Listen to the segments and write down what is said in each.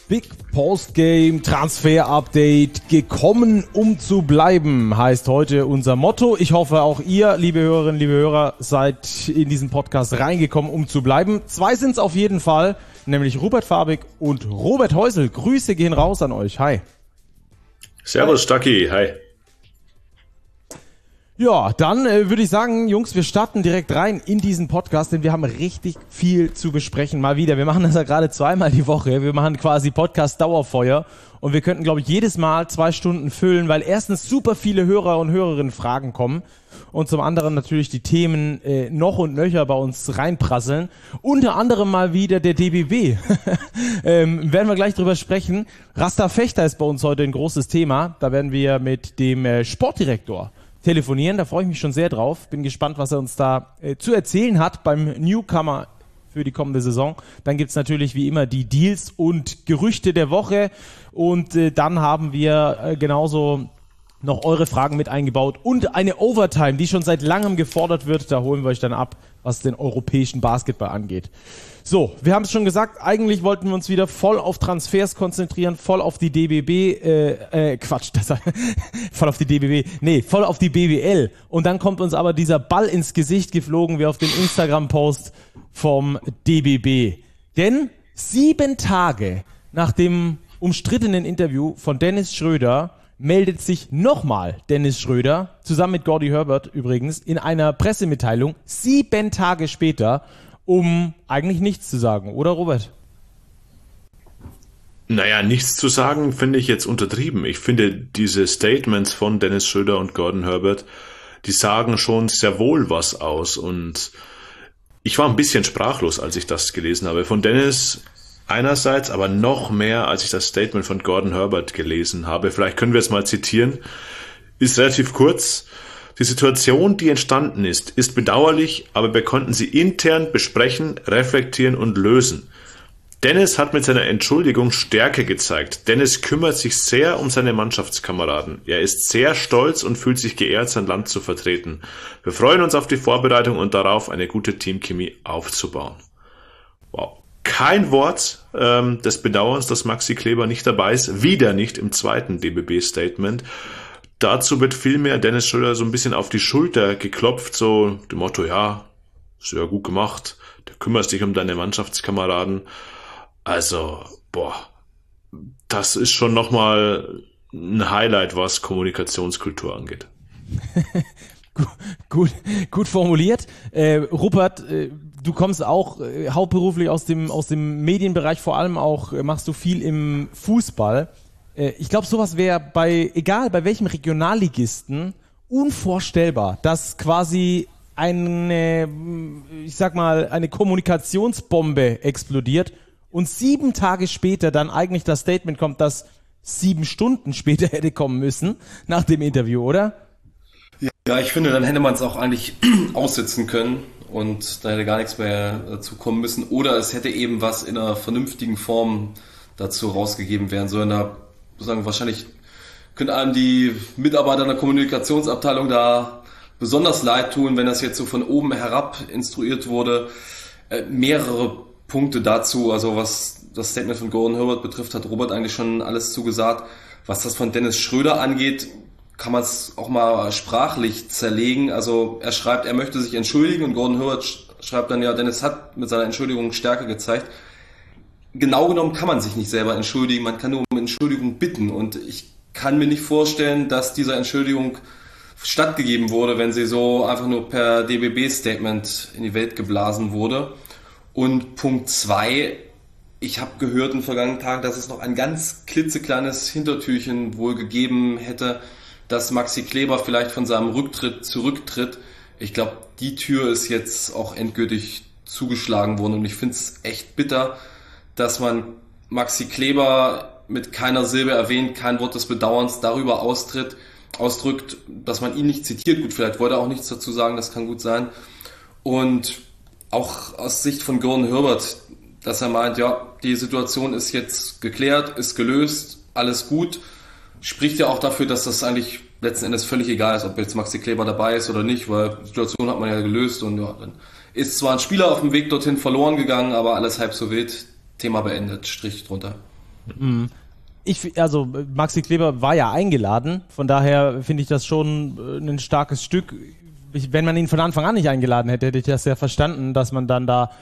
Big Postgame Transfer Update. Gekommen, um zu bleiben, heißt heute unser Motto. Ich hoffe, auch ihr, liebe Hörerinnen, liebe Hörer, seid in diesen Podcast reingekommen, um zu bleiben. 2 sind es auf jeden Fall, nämlich Rupert Fabig und Robert Heusel. Grüße gehen raus an euch. Hi. Servus, Stacki. Hi. Ja, dann würde ich sagen, Jungs, wir starten direkt rein in diesen Podcast, denn wir haben richtig viel zu besprechen. Mal wieder, wir machen das ja gerade 2-mal die Woche. Wir machen quasi Podcast-Dauerfeuer und wir könnten, glaube ich, jedes Mal 2 Stunden füllen, weil erstens super viele Hörer und Hörerinnen Fragen kommen und zum anderen natürlich die Themen noch und nöcher bei uns reinprasseln. Unter anderem mal wieder der DBB. Werden wir gleich drüber sprechen. Rasta Fechter ist bei uns heute ein großes Thema. Da werden wir mit dem Sportdirektor telefonieren, da freue ich mich schon sehr drauf. Bin gespannt, was er uns da zu erzählen hat beim Newcomer für die kommende Saison. Dann gibt's natürlich wie immer die Deals und Gerüchte der Woche und dann haben wir genauso noch eure Fragen mit eingebaut und eine Overtime, die schon seit langem gefordert wird. Da holen wir euch dann ab, was den europäischen Basketball angeht. So, wir haben es schon gesagt, eigentlich wollten wir uns wieder voll auf Transfers konzentrieren, voll auf die voll auf die DBB, voll auf die BBL. Und dann kommt uns aber dieser Ball ins Gesicht geflogen, wie auf dem Instagram-Post vom DBB. Denn 7 Tage nach dem umstrittenen Interview von Dennis Schröder meldet sich nochmal Dennis Schröder, zusammen mit Gordy Herbert übrigens, in einer Pressemitteilung 7 Tage später, um eigentlich nichts zu sagen, oder Robert? Naja, nichts zu sagen finde ich jetzt untertrieben. Ich finde, diese Statements von Dennis Schröder und Gordon Herbert, die sagen schon sehr wohl was aus. Und ich war ein bisschen sprachlos, als ich das gelesen habe. Von Dennis einerseits, aber noch mehr, als ich das Statement von Gordon Herbert gelesen habe. Vielleicht können wir es mal zitieren. Ist relativ kurz. Die Situation, die entstanden ist bedauerlich, aber wir konnten sie intern besprechen, reflektieren und lösen. Dennis hat mit seiner Entschuldigung Stärke gezeigt. Dennis kümmert sich sehr um seine Mannschaftskameraden. Er ist sehr stolz und fühlt sich geehrt, sein Land zu vertreten. Wir freuen uns auf die Vorbereitung und darauf, eine gute Teamchemie aufzubauen. Wow. Kein Wort des Bedauerns, dass Maxi Kleber nicht dabei ist. Wieder nicht im zweiten DBB-Statement. Dazu wird vielmehr Dennis Schröder so ein bisschen auf die Schulter geklopft, so dem Motto, ja, sehr gut gemacht, du kümmerst dich um deine Mannschaftskameraden. Also, das ist schon nochmal ein Highlight, was Kommunikationskultur angeht. Gut formuliert. Rupert, du kommst auch hauptberuflich aus dem Medienbereich, vor allem auch machst du viel im Fußball. Ich glaube, sowas wäre egal bei welchem Regionalligisten, unvorstellbar, dass quasi eine Kommunikationsbombe explodiert und 7 Tage später dann eigentlich das Statement kommt, das 7 Stunden später hätte kommen müssen nach dem Interview, oder? Ja, ich finde, dann hätte man es auch eigentlich aussitzen können und da hätte gar nichts mehr dazu kommen müssen. Oder es hätte eben was in einer vernünftigen Form dazu rausgegeben werden sollen. Da wahrscheinlich können einem die Mitarbeiter in der Kommunikationsabteilung da besonders leid tun, wenn das jetzt so von oben herab instruiert wurde. Mehrere Punkte dazu, also was das Statement von Gordon Herbert betrifft, hat Robert eigentlich schon alles zugesagt. Was das von Dennis Schröder angeht, kann man es auch mal sprachlich zerlegen. Also er schreibt, er möchte sich entschuldigen und Gordon Herbert schreibt dann, ja, Dennis hat mit seiner Entschuldigung Stärke gezeigt. Genau genommen kann man sich nicht selber entschuldigen, man kann nur um Entschuldigung bitten und ich kann mir nicht vorstellen, dass dieser Entschuldigung stattgegeben wurde, wenn sie so einfach nur per DBB-Statement in die Welt geblasen wurde. Und Punkt 2, ich habe gehört in den vergangenen Tagen, dass es noch ein ganz klitzekleines Hintertürchen wohl gegeben hätte, dass Maxi Kleber vielleicht von seinem Rücktritt zurücktritt. Ich glaube, die Tür ist jetzt auch endgültig zugeschlagen worden und ich finde es echt bitter, dass man Maxi Kleber mit keiner Silbe erwähnt, kein Wort des Bedauerns darüber ausdrückt, dass man ihn nicht zitiert. Gut, vielleicht wollte er auch nichts dazu sagen, das kann gut sein. Und auch aus Sicht von Gordon Herbert, dass er meint, ja, die Situation ist jetzt geklärt, ist gelöst, alles gut, spricht ja auch dafür, dass das eigentlich letzten Endes völlig egal ist, ob jetzt Maxi Kleber dabei ist oder nicht, weil die Situation hat man ja gelöst und ja, dann ist zwar ein Spieler auf dem Weg dorthin verloren gegangen, aber alles halb so wild, Thema beendet, Strich drunter. Also Maxi Kleber war ja eingeladen, von daher finde ich das schon ein starkes Stück. Wenn man ihn von Anfang an nicht eingeladen hätte, hätte ich das ja verstanden, dass man dann da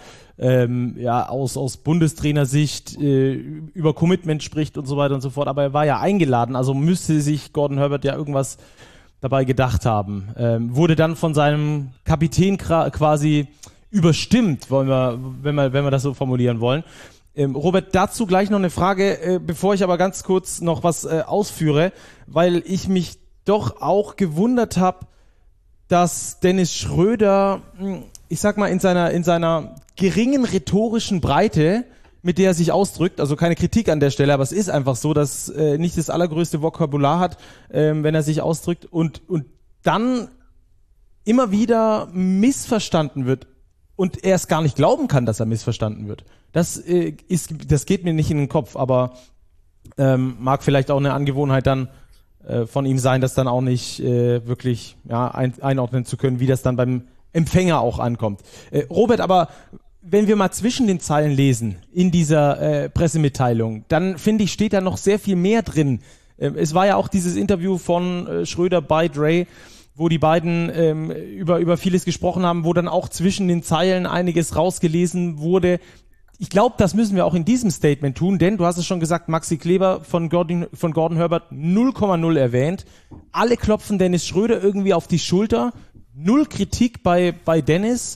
aus Bundestrainersicht über Commitment spricht und so weiter und so fort. Aber er war ja eingeladen, also müsste sich Gordon Herbert ja irgendwas dabei gedacht haben. Wurde dann von seinem Kapitän quasi überstimmt, wenn wir das so formulieren wollen. Robert, dazu gleich noch eine Frage, bevor ich aber ganz kurz noch was ausführe, weil ich mich doch auch gewundert habe, dass Dennis Schröder, ich sag mal, in seiner geringen rhetorischen Breite, mit der er sich ausdrückt, also keine Kritik an der Stelle, aber es ist einfach so, dass nicht das allergrößte Vokabular hat, wenn er sich ausdrückt und dann immer wieder missverstanden wird und er es gar nicht glauben kann, dass er missverstanden wird. Das geht mir nicht in den Kopf, aber mag vielleicht auch eine Angewohnheit dann von ihm sein, das dann auch nicht wirklich einordnen zu können, wie das dann beim Empfänger auch ankommt. Robert, aber wenn wir mal zwischen den Zeilen lesen in dieser Pressemitteilung, dann finde ich, steht da noch sehr viel mehr drin. Es war ja auch dieses Interview von Schröder bei Dre, wo die beiden über vieles gesprochen haben, wo dann auch zwischen den Zeilen einiges rausgelesen wurde. Ich glaube, das müssen wir auch in diesem Statement tun, denn du hast es schon gesagt, Maxi Kleber von Gordon Herbert 0,0 erwähnt. Alle klopfen Dennis Schröder irgendwie auf die Schulter. Null Kritik bei Dennis.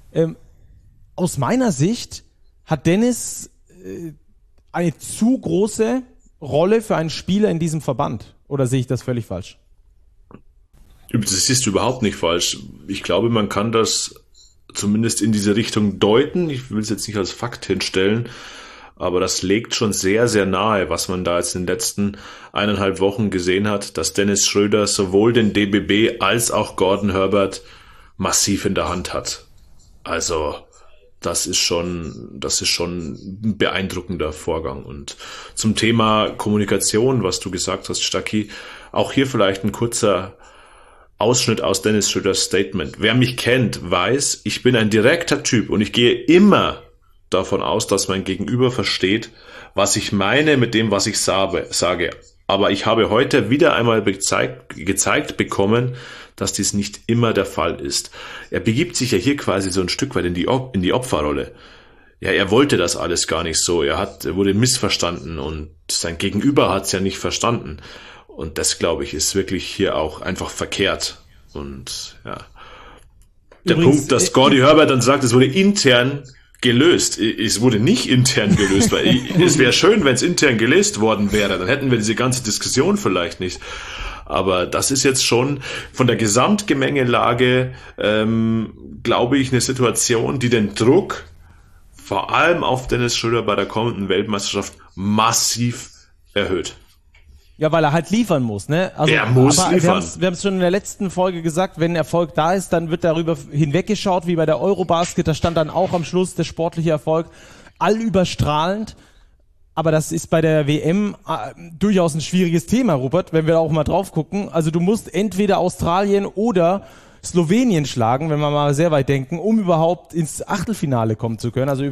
Aus meiner Sicht hat Dennis eine zu große Rolle für einen Spieler in diesem Verband. Oder sehe ich das völlig falsch? Das siehst du überhaupt nicht falsch. Ich glaube, man kann das zumindest in diese Richtung deuten. Ich will es jetzt nicht als Fakt hinstellen, aber das legt schon sehr, sehr nahe, was man da jetzt in den letzten 1,5 Wochen gesehen hat, dass Dennis Schröder sowohl den DBB als auch Gordon Herbert massiv in der Hand hat. Also das ist schon ein beeindruckender Vorgang. Und zum Thema Kommunikation, was du gesagt hast, Stacki, auch hier vielleicht ein kurzer Ausschnitt aus Dennis Schröders Statement. Wer mich kennt, weiß, ich bin ein direkter Typ und ich gehe immer davon aus, dass mein Gegenüber versteht, was ich meine mit dem, was ich sage. Aber ich habe heute wieder einmal gezeigt bekommen, dass dies nicht immer der Fall ist. Er begibt sich ja hier quasi so ein Stück weit in die Opferrolle. Ja, er wollte das alles gar nicht so. Er wurde missverstanden und sein Gegenüber hat es ja nicht verstanden. Und das, glaube ich, ist wirklich hier auch einfach verkehrt. Und ja, der Punkt, dass Gordy Herbert dann sagt, es wurde intern gelöst. Es wurde nicht intern gelöst, weil es wäre schön, wenn es intern gelöst worden wäre. Dann hätten wir diese ganze Diskussion vielleicht nicht. Aber das ist jetzt schon von der Gesamtgemengelage, glaube ich, eine Situation, die den Druck vor allem auf Dennis Schröder bei der kommenden Weltmeisterschaft massiv erhöht. Ja, weil er halt liefern muss, ne? Also, er muss liefern. Wir haben es schon in der letzten Folge gesagt, wenn Erfolg da ist, dann wird darüber hinweggeschaut, wie bei der Eurobasket. Da stand dann auch am Schluss der sportliche Erfolg allüberstrahlend. Aber das ist bei der WM durchaus ein schwieriges Thema, Rupert, wenn wir da auch mal drauf gucken. Also du musst entweder Australien oder Slowenien schlagen, wenn wir mal sehr weit denken, um überhaupt ins Achtelfinale kommen zu können, also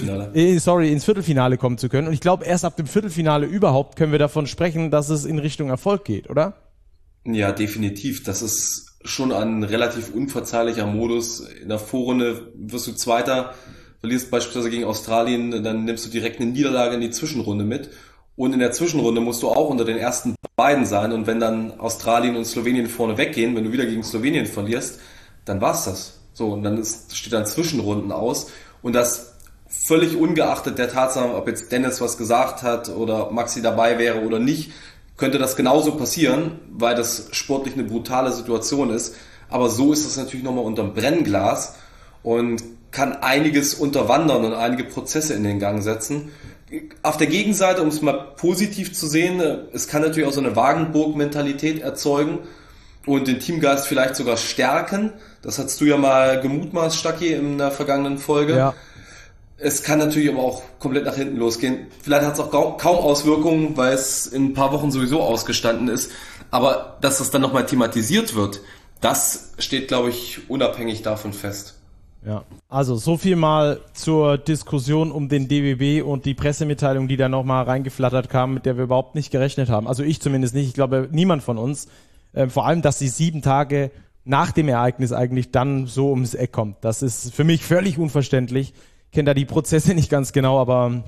ins Viertelfinale kommen zu können. Und ich glaube, erst ab dem Viertelfinale überhaupt können wir davon sprechen, dass es in Richtung Erfolg geht, oder? Ja, definitiv. Das ist schon ein relativ unverzeihlicher Modus. In der Vorrunde wirst du Zweiter, verlierst beispielsweise gegen Australien, dann nimmst du direkt eine Niederlage in die Zwischenrunde mit. Und in der Zwischenrunde musst du auch unter den ersten beiden sein. Und wenn dann Australien und Slowenien vorne weggehen, wenn du wieder gegen Slowenien verlierst, dann war's das. So, und dann steht dann Zwischenrunden aus. Und das völlig ungeachtet der Tatsache, ob jetzt Dennis was gesagt hat oder Maxi dabei wäre oder nicht, könnte das genauso passieren, weil das sportlich eine brutale Situation ist. Aber so ist das natürlich nochmal unterm Brennglas und kann einiges unterwandern und einige Prozesse in den Gang setzen. Auf der Gegenseite, um es mal positiv zu sehen, es kann natürlich auch so eine Wagenburg-Mentalität erzeugen und den Teamgeist vielleicht sogar stärken. Das hast du ja mal gemutmaßt, Stacki, in der vergangenen Folge. Ja. Es kann natürlich aber auch komplett nach hinten losgehen. Vielleicht hat es auch kaum Auswirkungen, weil es in ein paar Wochen sowieso ausgestanden ist. Aber dass das dann nochmal thematisiert wird, das steht, glaube ich, unabhängig davon fest. Ja, also so viel mal zur Diskussion um den DBB und die Pressemitteilung, die da nochmal reingeflattert kam, mit der wir überhaupt nicht gerechnet haben. Also ich zumindest nicht, ich glaube niemand von uns. Vor allem, dass sie 7 Tage nach dem Ereignis eigentlich dann so ums Eck kommt. Das ist für mich völlig unverständlich. Ich kenne da die Prozesse nicht ganz genau, aber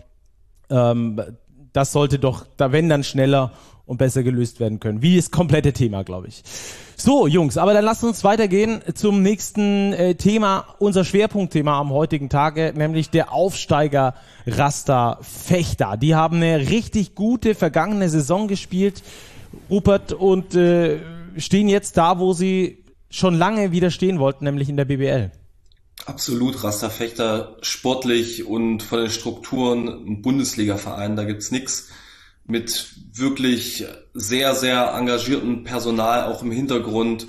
das sollte doch, da wenn dann schneller und besser gelöst werden können. Wie das komplette Thema, glaube ich. So, Jungs, aber dann lasst uns weitergehen zum nächsten Thema, unser Schwerpunktthema am heutigen Tage, nämlich der Aufsteiger Rasta Vechta. Die haben eine richtig gute vergangene Saison gespielt, Rupert, und stehen jetzt da, wo sie schon lange wieder stehen wollten, nämlich in der BBL. Absolut, Rasta Vechta sportlich und von den Strukturen ein Bundesliga-Verein, da gibt's nix. Mit wirklich sehr, sehr engagiertem Personal auch im Hintergrund,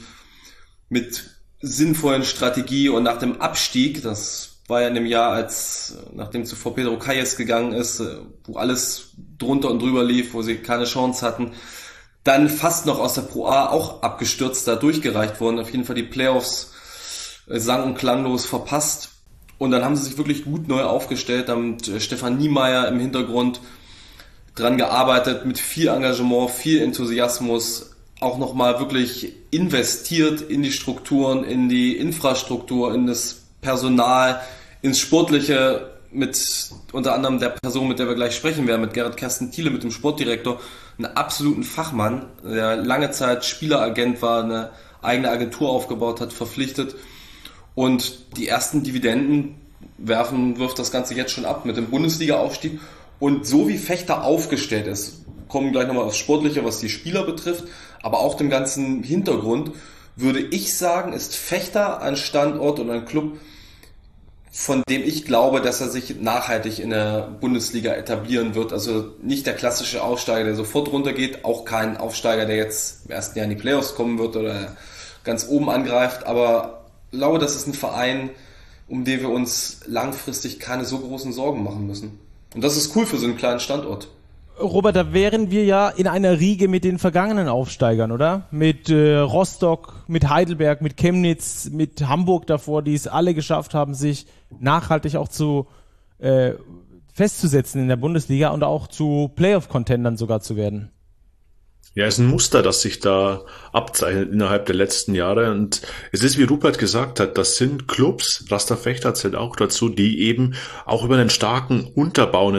mit sinnvollen Strategie, und nach dem Abstieg, das war ja in dem Jahr, nachdem zuvor Pedro Calles gegangen ist, wo alles drunter und drüber lief, wo sie keine Chance hatten, dann fast noch aus der Pro A auch abgestürzt, da durchgereicht worden, auf jeden Fall die Playoffs sang- und klanglos verpasst, und dann haben sie sich wirklich gut neu aufgestellt, haben mit Stefan Niemeyer im Hintergrund dran gearbeitet, mit viel Engagement, viel Enthusiasmus, auch nochmal wirklich investiert in die Strukturen, in die Infrastruktur, in das Personal, ins Sportliche, mit unter anderem der Person, mit der wir gleich sprechen werden, mit Gerrit Kersten Thiele, mit dem Sportdirektor, einen absoluten Fachmann, der lange Zeit Spieleragent war, eine eigene Agentur aufgebaut hat, verpflichtet, und die ersten Dividenden wirft das Ganze jetzt schon ab mit dem Bundesliga-Aufstieg. Und so wie Vechta aufgestellt ist, kommen gleich nochmal aufs Sportliche, was die Spieler betrifft, aber auch dem ganzen Hintergrund, würde ich sagen, ist Vechta ein Standort und ein Club, von dem ich glaube, dass er sich nachhaltig in der Bundesliga etablieren wird. Also nicht der klassische Aufsteiger, der sofort runtergeht, auch kein Aufsteiger, der jetzt im ersten Jahr in die Playoffs kommen wird oder ganz oben angreift, aber ich glaube, das ist ein Verein, um den wir uns langfristig keine so großen Sorgen machen müssen. Und das ist cool für so einen kleinen Standort. Robert, da wären wir ja in einer Riege mit den vergangenen Aufsteigern, oder? Mit Rostock, mit Heidelberg, mit Chemnitz, mit Hamburg davor, die es alle geschafft haben, sich nachhaltig auch festzusetzen in der Bundesliga und auch zu Playoff-Contendern sogar zu werden. Ja, es ist ein Muster, das sich da abzeichnet innerhalb der letzten Jahre, und es ist, wie Rupert gesagt hat, das sind Clubs, Rasta Vechta zählt auch dazu, die eben auch über einen starken Unterbau,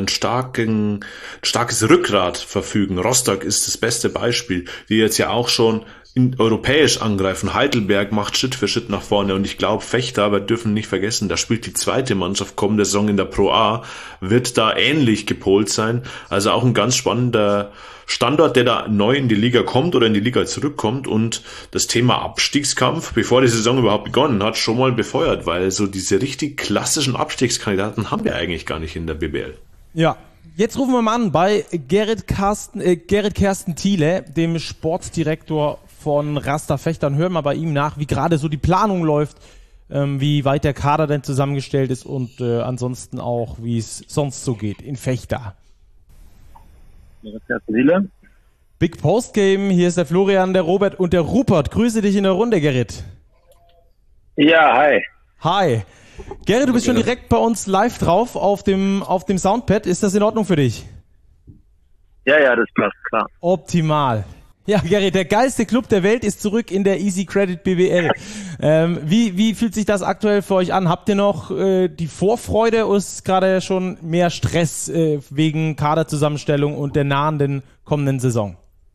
starkes Rückgrat verfügen. Rostock ist das beste Beispiel, die jetzt ja auch schon europäisch angreifen. Heidelberg macht Schritt für Schritt nach vorne, und ich glaube, Vechta, wir dürfen nicht vergessen, da spielt die zweite Mannschaft kommende Saison in der Pro A, wird da ähnlich gepolt sein. Also auch ein ganz spannender Standort, der da neu in die Liga kommt oder in die Liga zurückkommt und das Thema Abstiegskampf, bevor die Saison überhaupt begonnen hat, schon mal befeuert, weil so diese richtig klassischen Abstiegskandidaten haben wir eigentlich gar nicht in der BBL. Ja. Jetzt rufen wir mal an bei Gerrit Kersten Thiele, dem Sportdirektor von Rasta Vechta, und hören mal bei ihm nach, wie gerade so die Planung läuft, wie weit der Kader denn zusammengestellt ist und ansonsten auch, wie es sonst so geht in Vechta. Gerrit Kersten Thiele. Big Postgame, hier ist der Florian, der Robert und der Rupert. Grüße dich in der Runde, Gerrit. Ja, hi. Hi. Gerrit, du bist schon direkt bei uns live drauf auf dem Soundpad. Ist das in Ordnung für dich? Ja, das passt, klar. Optimal. Ja, Gerrit, der geilste Club der Welt ist zurück in der Easy Credit BBL. Wie fühlt sich das aktuell für euch an? Habt ihr noch die Vorfreude oder ist gerade schon mehr Stress wegen Kaderzusammenstellung und der nahenden kommenden Saison?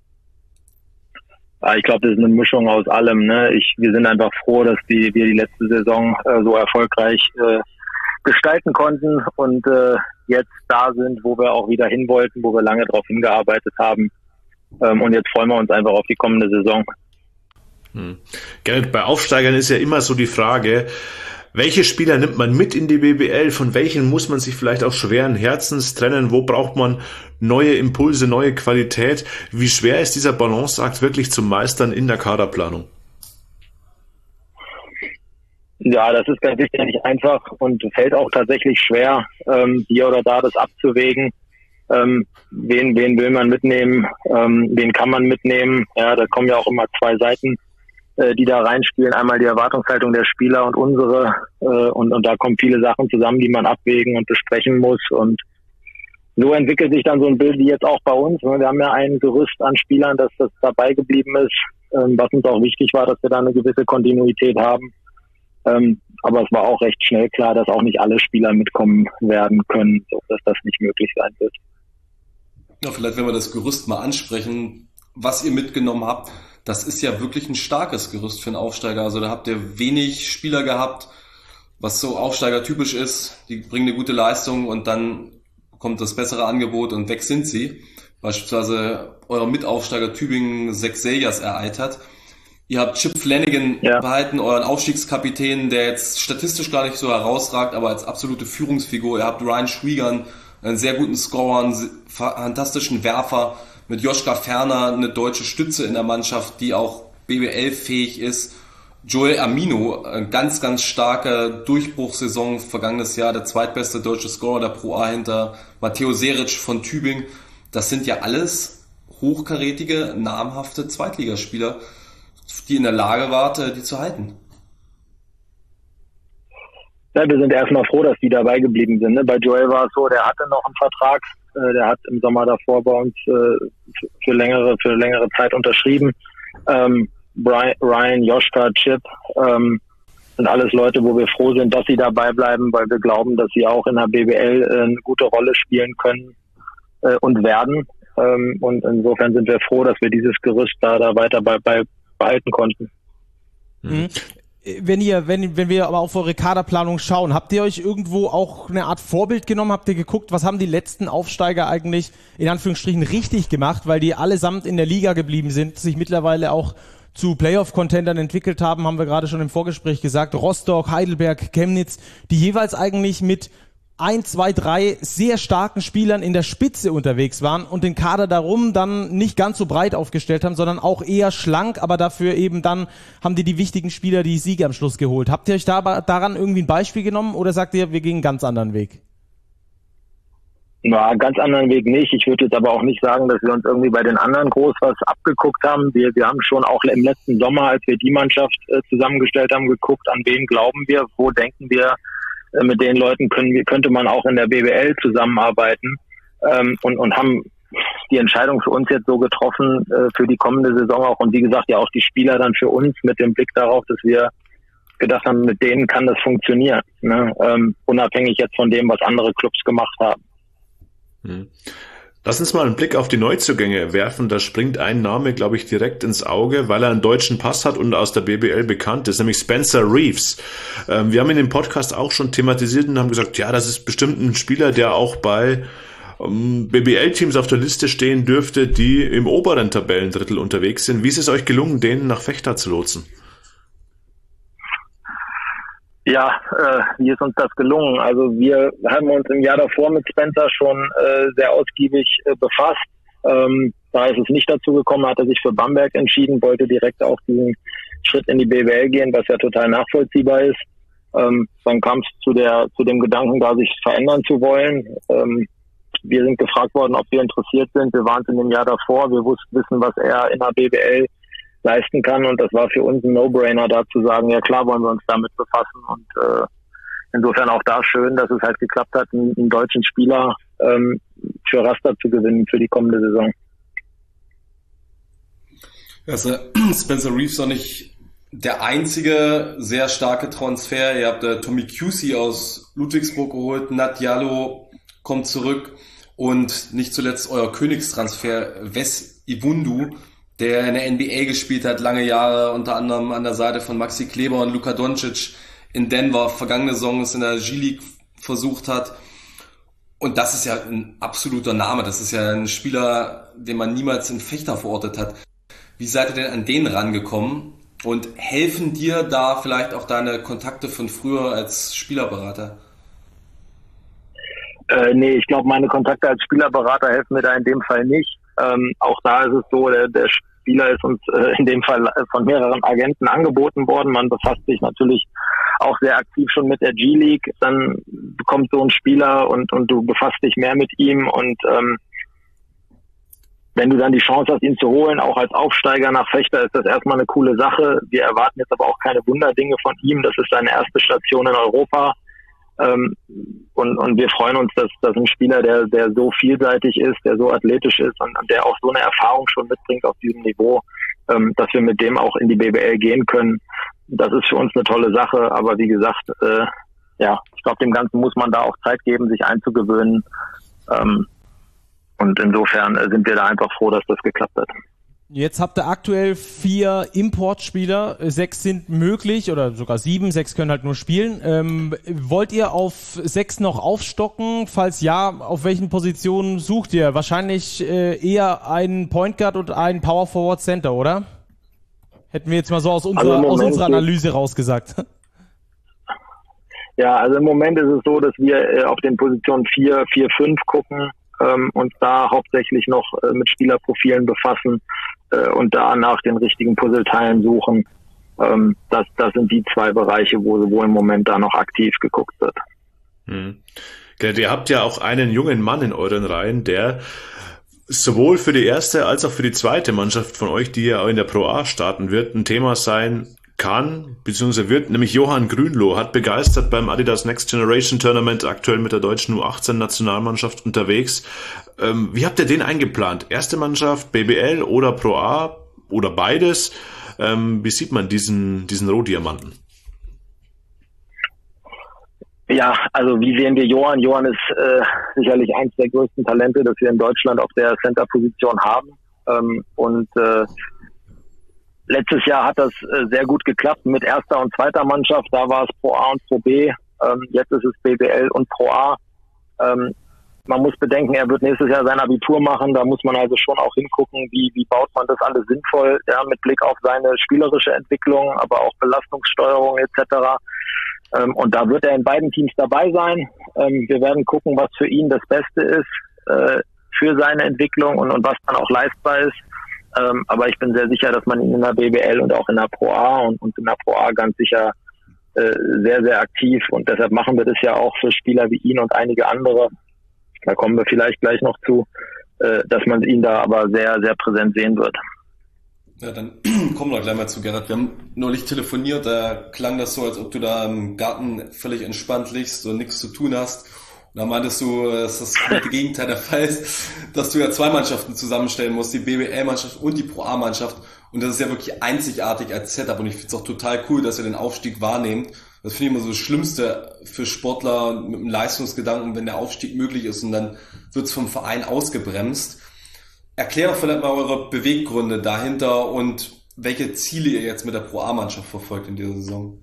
Ich glaube, das ist eine Mischung aus allem. Ne? Wir sind einfach froh, dass wir die letzte Saison so erfolgreich gestalten konnten und jetzt da sind, wo wir auch wieder hin wollten, wo wir lange drauf hingearbeitet haben. Und jetzt freuen wir uns einfach auf die kommende Saison. Gerrit, bei Aufsteigern ist ja immer so die Frage, welche Spieler nimmt man mit in die BBL, von welchen muss man sich vielleicht auch schweren Herzens trennen, wo braucht man neue Impulse, neue Qualität? Wie schwer ist dieser Balanceakt wirklich zu meistern in der Kaderplanung? Ja, das ist ganz sicher nicht einfach und fällt auch tatsächlich schwer, hier oder da das abzuwägen. Wen will man mitnehmen, wen kann man mitnehmen? Ja, da kommen ja auch immer zwei Seiten die da reinspielen. Einmal die Erwartungshaltung der Spieler und unsere. Und da kommen viele Sachen zusammen, die man abwägen und besprechen muss. Und so entwickelt sich dann so ein Bild wie jetzt auch bei uns. Wir haben ja ein Gerüst an Spielern, das dabei geblieben ist, was uns auch wichtig war, dass wir da eine gewisse Kontinuität haben. Aber es war auch recht schnell klar, dass auch nicht alle Spieler mitkommen werden können, so dass das nicht möglich sein wird. Ja, vielleicht wenn wir das Gerüst mal ansprechen, was ihr mitgenommen habt, das ist ja wirklich ein starkes Gerüst für einen Aufsteiger. Also da habt ihr wenig Spieler gehabt, was so Aufsteiger-typisch ist. Die bringen eine gute Leistung und dann kommt das bessere Angebot und weg sind sie. Beispielsweise euer Mitaufsteiger Tübingen 6 Seljas ereitert. Ihr habt Chip Flanagan behalten, euren Aufstiegskapitän, der jetzt statistisch gar nicht so herausragt, aber als absolute Führungsfigur. Ihr habt Ryan Schwiegern, einen sehr guten Scorer, einen fantastischen Werfer. Mit Joschka Ferner eine deutsche Stütze in der Mannschaft, die auch BBL-fähig ist. Joel Amino, eine ganz, ganz starke Durchbruchssaison vergangenes Jahr, der zweitbeste deutsche Scorer der Pro A hinter Matteo Seric von Tübingen. Das sind ja alles hochkarätige, namhafte Zweitligaspieler, die in der Lage waren, die zu halten. Ja, wir sind erstmal froh, dass die dabei geblieben sind. Bei Joel war es so, der hatte noch einen Vertrag, der hat im Sommer davor bei uns für längere Zeit unterschrieben. Ryan, Joschka, Chip sind alles Leute, wo wir froh sind, dass sie dabei bleiben, weil wir glauben, dass sie auch in der BBL eine gute Rolle spielen können und werden. Und insofern sind wir froh, dass wir dieses Gerüst da weiter behalten konnten. Mhm. Wenn wir aber auf eure Kaderplanung schauen, habt ihr euch irgendwo auch eine Art Vorbild genommen? Habt ihr geguckt, was haben die letzten Aufsteiger eigentlich in Anführungsstrichen richtig gemacht, weil die allesamt in der Liga geblieben sind, sich mittlerweile auch zu Playoff-Contendern entwickelt haben, haben wir gerade schon im Vorgespräch gesagt. Rostock, Heidelberg, Chemnitz, die jeweils eigentlich mit 1, 2, 3 sehr starken Spielern in der Spitze unterwegs waren und den Kader darum dann nicht ganz so breit aufgestellt haben, sondern auch eher schlank, aber dafür eben dann haben die wichtigen Spieler die Siege am Schluss geholt. Habt ihr euch daran irgendwie ein Beispiel genommen oder sagt ihr, wir gehen einen ganz anderen Weg? Na, ganz anderen Weg nicht. Ich würde jetzt aber auch nicht sagen, dass wir uns irgendwie bei den anderen groß was abgeguckt haben. Wir haben schon auch im letzten Sommer, als wir die Mannschaft zusammengestellt haben, geguckt, an wen glauben wir, wo denken wir, mit den Leuten könnte man auch in der BBL zusammenarbeiten und haben die Entscheidung für uns jetzt so getroffen für die kommende Saison auch und wie gesagt ja auch die Spieler dann für uns mit dem Blick darauf, dass wir gedacht haben, mit denen kann das funktionieren, ne? Unabhängig jetzt von dem, was andere Clubs gemacht haben. Lass uns mal einen Blick auf die Neuzugänge werfen. Da springt ein Name, glaube ich, direkt ins Auge, weil er einen deutschen Pass hat und aus der BBL bekannt ist, nämlich Spencer Reeves. Wir haben in dem Podcast auch schon thematisiert und haben gesagt, ja, das ist bestimmt ein Spieler, der auch bei BBL-Teams auf der Liste stehen dürfte, die im oberen Tabellendrittel unterwegs sind. Wie ist es euch gelungen, den nach Vechta zu lotsen? Ja, wie ist uns das gelungen? Also wir haben uns im Jahr davor mit Spencer schon sehr ausgiebig befasst. Da ist es nicht dazu gekommen, hat er sich für Bamberg entschieden, wollte direkt auch diesen Schritt in die BWL gehen, was ja total nachvollziehbar ist. Dann kam es zu dem Gedanken, da sich verändern zu wollen. Wir sind gefragt worden, ob wir interessiert sind. Wir waren es in dem Jahr davor. Wir wissen, was er in der BWL leisten kann und das war für uns ein No-Brainer, da zu sagen, ja klar wollen wir uns damit befassen und insofern auch da schön, dass es halt geklappt hat, einen deutschen Spieler für Raster zu gewinnen für die kommende Saison. Also Spencer Reeves noch nicht der einzige sehr starke Transfer. Ihr habt Tommy Cusey aus Ludwigsburg geholt, Nat Diallo kommt zurück und nicht zuletzt euer Königstransfer Wes Iwundu, der in der NBA gespielt hat, lange Jahre, unter anderem an der Seite von Maxi Kleber und Luka Doncic in Denver, vergangene Saison es in der G-League versucht hat. Und das ist ja ein absoluter Name. Das ist ja ein Spieler, den man niemals in Vechta verortet hat. Wie seid ihr denn an den rangekommen? Und helfen dir da vielleicht auch deine Kontakte von früher als Spielerberater? Nee, ich glaube, meine Kontakte als Spielerberater helfen mir da in dem Fall nicht. Auch da ist es so, der Spieler ist uns in dem Fall von mehreren Agenten angeboten worden. Man befasst sich natürlich auch sehr aktiv schon mit der G-League. Dann bekommt so ein Spieler und du befasst dich mehr mit ihm und wenn du dann die Chance hast, ihn zu holen, auch als Aufsteiger nach Vechta, ist das erstmal eine coole Sache. Wir erwarten jetzt aber auch keine Wunderdinge von ihm. Das ist seine erste Station in Europa. Und wir freuen uns, dass ein Spieler, der so vielseitig ist, der so athletisch ist und der auch so eine Erfahrung schon mitbringt auf diesem Niveau, dass wir mit dem auch in die BBL gehen können. Das ist für uns eine tolle Sache. Aber wie gesagt, ich glaube, dem Ganzen muss man da auch Zeit geben, sich einzugewöhnen. Und insofern sind wir da einfach froh, dass das geklappt hat. Jetzt habt ihr aktuell 4 Importspieler, 6 sind möglich oder sogar 7, 6 können halt nur spielen. Wollt ihr auf 6 noch aufstocken? Falls ja, auf welchen Positionen sucht ihr? Wahrscheinlich eher einen Point Guard und einen Power Forward Center, oder? Hätten wir jetzt mal so aus unserer Analyse rausgesagt. Ja, also im Moment ist es so, dass wir auf den Positionen 4, 5 gucken, uns da hauptsächlich noch mit Spielerprofilen befassen und da nach den richtigen Puzzleteilen suchen. Das sind die 2 Bereiche, wo im Moment da noch aktiv geguckt wird. Ihr habt ja auch einen jungen Mann in euren Reihen, der sowohl für die erste als auch für die zweite Mannschaft von euch, die ja in der Pro A starten wird, ein Thema sein kann, beziehungsweise wird, nämlich Johann Grünloh, hat begeistert beim Adidas Next Generation Tournament, aktuell mit der deutschen U18-Nationalmannschaft unterwegs. Wie habt ihr den eingeplant? Erste Mannschaft, BBL oder Pro A oder beides? Wie sieht man diesen Rohdiamanten? Ja, also wie sehen wir Johann? Johann ist sicherlich eins der größten Talente, das wir in Deutschland auf der Center-Position haben. Letztes Jahr hat das sehr gut geklappt mit erster und zweiter Mannschaft. Da war es Pro A und Pro B. Jetzt ist es BBL und Pro A. Man muss bedenken, er wird nächstes Jahr sein Abitur machen. Da muss man also schon auch hingucken, wie baut man das alles sinnvoll, ja, mit Blick auf seine spielerische Entwicklung, aber auch Belastungssteuerung etc. Und da wird er in beiden Teams dabei sein. Wir werden gucken, was für ihn das Beste ist für seine Entwicklung und was dann auch leistbar ist. Aber ich bin sehr sicher, dass man ihn in der BBL und auch in der Pro A und in der Pro A ganz sicher sehr, sehr aktiv, und deshalb machen wir das ja auch für Spieler wie ihn und einige andere. Da kommen wir vielleicht gleich noch zu, dass man ihn da aber sehr, sehr präsent sehen wird. Ja, dann kommen wir gleich mal zu Gerhard. Wir haben neulich telefoniert, da klang das so, als ob du da im Garten völlig entspannt liegst und nichts zu tun hast. Und da meintest du, dass das komplette Gegenteil der Fall ist, dass du ja 2 Mannschaften zusammenstellen musst, die BBL-Mannschaft und die Pro-A-Mannschaft. Und das ist ja wirklich einzigartig als Setup. Und ich finde es auch total cool, dass ihr den Aufstieg wahrnehmt. Das finde ich immer so das Schlimmste für Sportler mit einem Leistungsgedanken, wenn der Aufstieg möglich ist und dann wird es vom Verein ausgebremst. Erklär doch vielleicht mal eure Beweggründe dahinter und welche Ziele ihr jetzt mit der Pro-A-Mannschaft verfolgt in dieser Saison.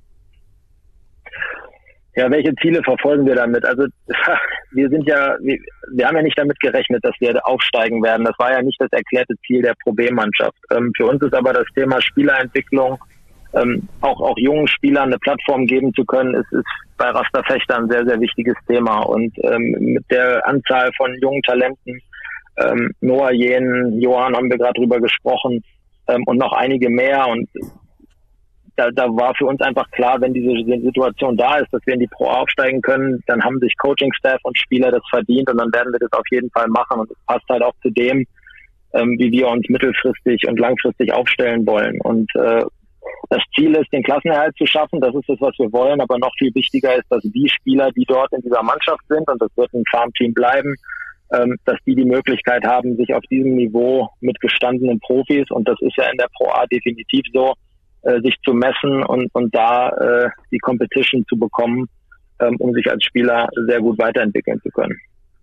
Ja, welche Ziele verfolgen wir damit? Also wir haben ja nicht damit gerechnet, dass wir aufsteigen werden. Das war ja nicht das erklärte Ziel der Pro B-Mannschaft. Für uns ist aber das Thema Spielerentwicklung, auch jungen Spielern eine Plattform geben zu können, ist bei Rasta Vechta ein sehr, sehr wichtiges Thema. Und mit der Anzahl von jungen Talenten, Noah Jen, Johann haben wir gerade drüber gesprochen, und noch einige mehr, und da war für uns einfach klar, wenn diese Situation da ist, dass wir in die Pro aufsteigen können, dann haben sich Coaching-Staff und Spieler das verdient, und dann werden wir das auf jeden Fall machen. Und es passt halt auch zu dem, wie wir uns mittelfristig und langfristig aufstellen wollen. Und das Ziel ist, den Klassenerhalt zu schaffen. Das ist das, was wir wollen. Aber noch viel wichtiger ist, dass die Spieler, die dort in dieser Mannschaft sind, und das wird ein Farmteam bleiben, dass die Möglichkeit haben, sich auf diesem Niveau mit gestandenen Profis, und das ist ja in der Pro A definitiv so, sich zu messen und da die Competition zu bekommen, um sich als Spieler sehr gut weiterentwickeln zu können.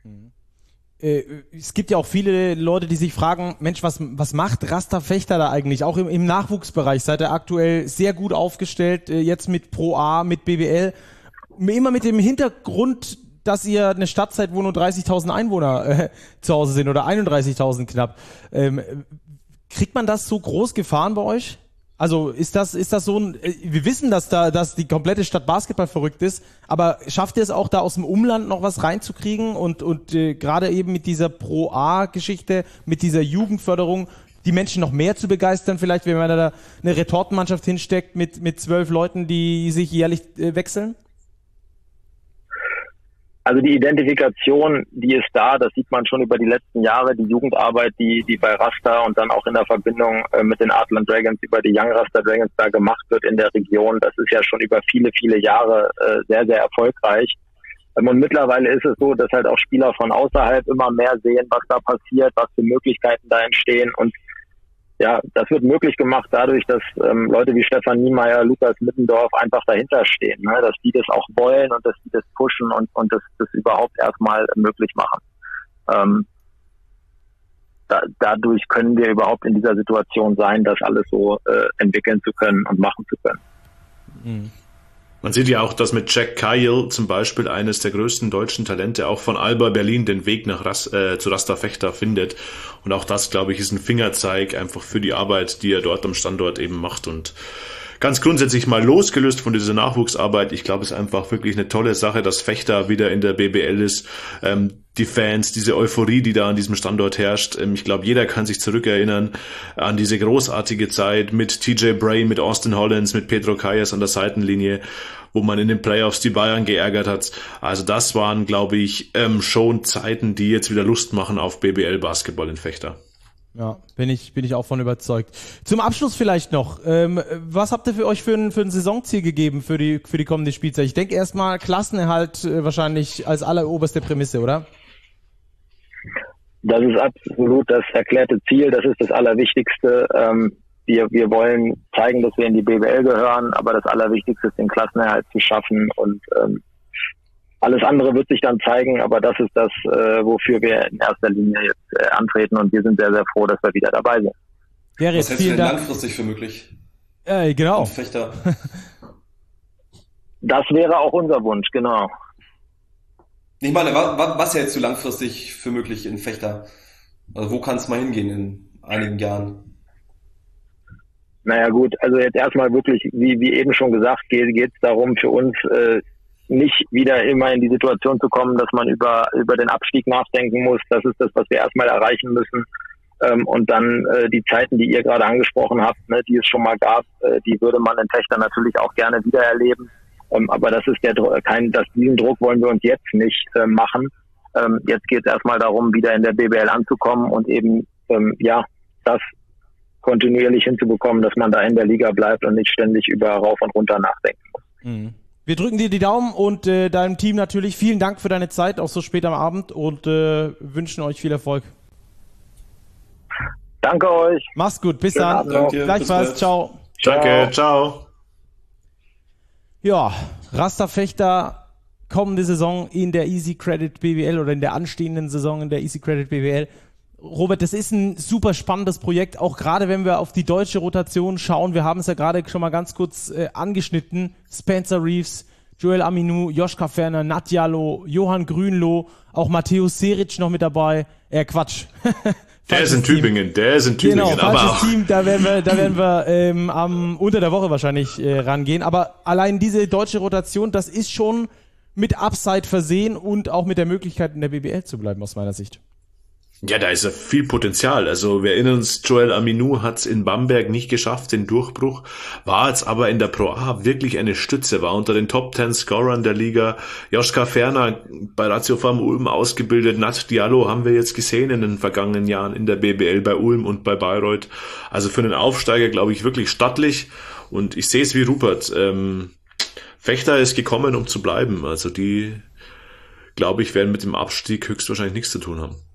Es gibt ja auch viele Leute, die sich fragen, Mensch, was macht Rasta Vechta da eigentlich? Auch im Nachwuchsbereich seid ihr aktuell sehr gut aufgestellt, jetzt mit Pro A, mit BBL. Immer mit dem Hintergrund, dass ihr eine Stadt seid, wo nur 30.000 Einwohner zu Hause sind oder 31.000 knapp. Kriegt man das so groß gefahren bei euch? Also ist das so ein, wir wissen, dass die komplette Stadt Basketball verrückt ist, aber schafft ihr es auch da aus dem Umland noch was reinzukriegen und gerade eben mit dieser Pro-A-Geschichte, mit dieser Jugendförderung, die Menschen noch mehr zu begeistern, vielleicht wenn man da eine Retortenmannschaft hinsteckt mit 12 Leuten, die sich jährlich wechseln? Also die Identifikation, die ist da, das sieht man schon über die letzten Jahre, die Jugendarbeit, die bei Rasta und dann auch in der Verbindung mit den Artland Dragons über die Young Rasta Dragons da gemacht wird in der Region. Das ist ja schon über viele, viele Jahre sehr, sehr erfolgreich. Und mittlerweile ist es so, dass halt auch Spieler von außerhalb immer mehr sehen, was da passiert, was für Möglichkeiten da entstehen. Und ja, das wird möglich gemacht dadurch, dass Leute wie Stefan Niemeyer, Lukas Mittendorf einfach dahinter stehen, ne? Dass die das auch wollen und dass die das pushen und das überhaupt erstmal möglich machen. Dadurch können wir überhaupt in dieser Situation sein, das alles so entwickeln zu können und machen zu können. Mhm. Man sieht ja auch, dass mit Jack Kyle zum Beispiel eines der größten deutschen Talente auch von Alba Berlin den Weg nach zu Rasta Vechta findet. Und auch das, glaube ich, ist ein Fingerzeig einfach für die Arbeit, die er dort am Standort eben macht. Und ganz grundsätzlich mal losgelöst von dieser Nachwuchsarbeit, ich glaube, es ist einfach wirklich eine tolle Sache, dass Vechta wieder in der BBL ist. Die Fans, diese Euphorie, die da an diesem Standort herrscht. Ich glaube, jeder kann sich zurückerinnern an diese großartige Zeit mit TJ Bray, mit Austin Hollins, mit Pedro Calles an der Seitenlinie, wo man in den Playoffs die Bayern geärgert hat. Also das waren, glaube ich, schon Zeiten, die jetzt wieder Lust machen auf BBL-Basketball in Vechta. Ja, bin ich auch von überzeugt. Zum Abschluss vielleicht noch, was habt ihr für euch für ein Saisonziel gegeben für die kommende Spielzeit? Ich denke erstmal Klassenerhalt wahrscheinlich als alleroberste Prämisse, oder? Das ist absolut das erklärte Ziel, das ist das Allerwichtigste. Wir wollen zeigen, dass wir in die BBL gehören, aber das Allerwichtigste ist, den Klassenerhalt zu schaffen und alles andere wird sich dann zeigen, aber das ist das, wofür wir in erster Linie jetzt antreten und wir sind sehr, sehr froh, dass wir wieder dabei sind. Was hältst du denn langfristig für möglich? Genau. Vechta. Das wäre auch unser Wunsch, genau. Ich meine, was hältst du langfristig für möglich in Vechta? Also wo kann es mal hingehen in einigen Jahren? Naja gut, also jetzt erstmal wirklich, wie eben schon gesagt, geht es darum für uns nicht wieder immer in die Situation zu kommen, dass man über den Abstieg nachdenken muss. Das ist das, was wir erstmal erreichen müssen. Und dann die Zeiten, die ihr gerade angesprochen habt, ne, die es schon mal gab, die würde man in Vechta natürlich auch gerne wieder erleben. Aber das ist diesen Druck wollen wir uns jetzt nicht machen. Jetzt geht es erstmal darum, wieder in der BBL anzukommen und eben das kontinuierlich hinzubekommen, dass man da in der Liga bleibt und nicht ständig über rauf und runter nachdenken muss. Mhm. Wir drücken dir die Daumen und deinem Team natürlich. Vielen Dank für deine Zeit, auch so spät am Abend und wünschen euch viel Erfolg. Danke euch. Mach's gut, bis dann. Gleichfalls, ciao. Danke, ciao. Ja, Rasta Vechta kommende Saison in der Easy Credit BBL oder in der anstehenden Saison in der Easy Credit BBL. Robert, das ist ein super spannendes Projekt, auch gerade wenn wir auf die deutsche Rotation schauen. Wir haben es ja gerade schon mal ganz kurz angeschnitten. Spencer Reeves, Joel Aminou, Joschka Ferner, Nat Diallo, Johann Grünloh, auch Matthäus Seric noch mit dabei. Quatsch. Der ist in Tübingen. Genau, falsches Team, da werden wir unter der Woche wahrscheinlich rangehen. Aber allein diese deutsche Rotation, das ist schon mit Upside versehen und auch mit der Möglichkeit, in der BBL zu bleiben, aus meiner Sicht. Ja, da ist ja viel Potenzial. Also wir erinnern uns, Joel Aminou hat es in Bamberg nicht geschafft, den Durchbruch, war jetzt aber in der Pro A wirklich eine Stütze, war unter den Top 10 Scorern der Liga. Joschka Ferner bei Ratio Farm Ulm ausgebildet, Nat Diallo haben wir jetzt gesehen in den vergangenen Jahren in der BBL bei Ulm und bei Bayreuth. Also für einen Aufsteiger, glaube ich, wirklich stattlich und ich sehe es wie Rupert. Vechta ist gekommen, um zu bleiben. Also die, glaube ich, werden mit dem Abstieg höchstwahrscheinlich nichts zu tun haben.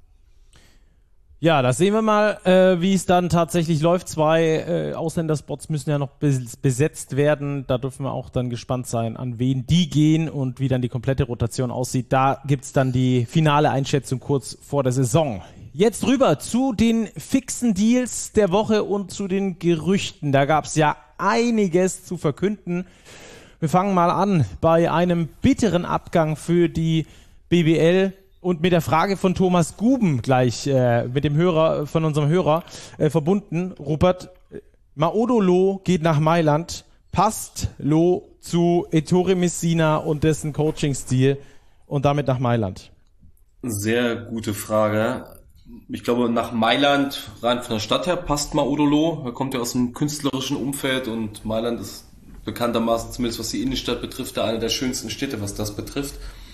Ja, das sehen wir mal, wie es dann tatsächlich läuft. 2 Ausländerspots müssen ja noch besetzt werden. Da dürfen wir auch dann gespannt sein, an wen die gehen und wie dann die komplette Rotation aussieht. Da gibt's dann die finale Einschätzung kurz vor der Saison. Jetzt rüber zu den fixen Deals der Woche und zu den Gerüchten. Da gab's ja einiges zu verkünden. Wir fangen mal an bei einem bitteren Abgang für die BBL. Und mit der Frage von Thomas Guben gleich mit dem Hörer, von unserem Hörer verbunden. Rupert, Maodo Lo geht nach Mailand. Passt Lo zu Ettore Messina und dessen Coaching-Stil und damit nach Mailand? Sehr gute Frage. Ich glaube, nach Mailand, rein von der Stadt her, passt Maodo Lo. Er kommt ja aus dem künstlerischen Umfeld und Mailand ist bekanntermaßen, zumindest was die Innenstadt betrifft, eine der schönsten Städte, was das betrifft.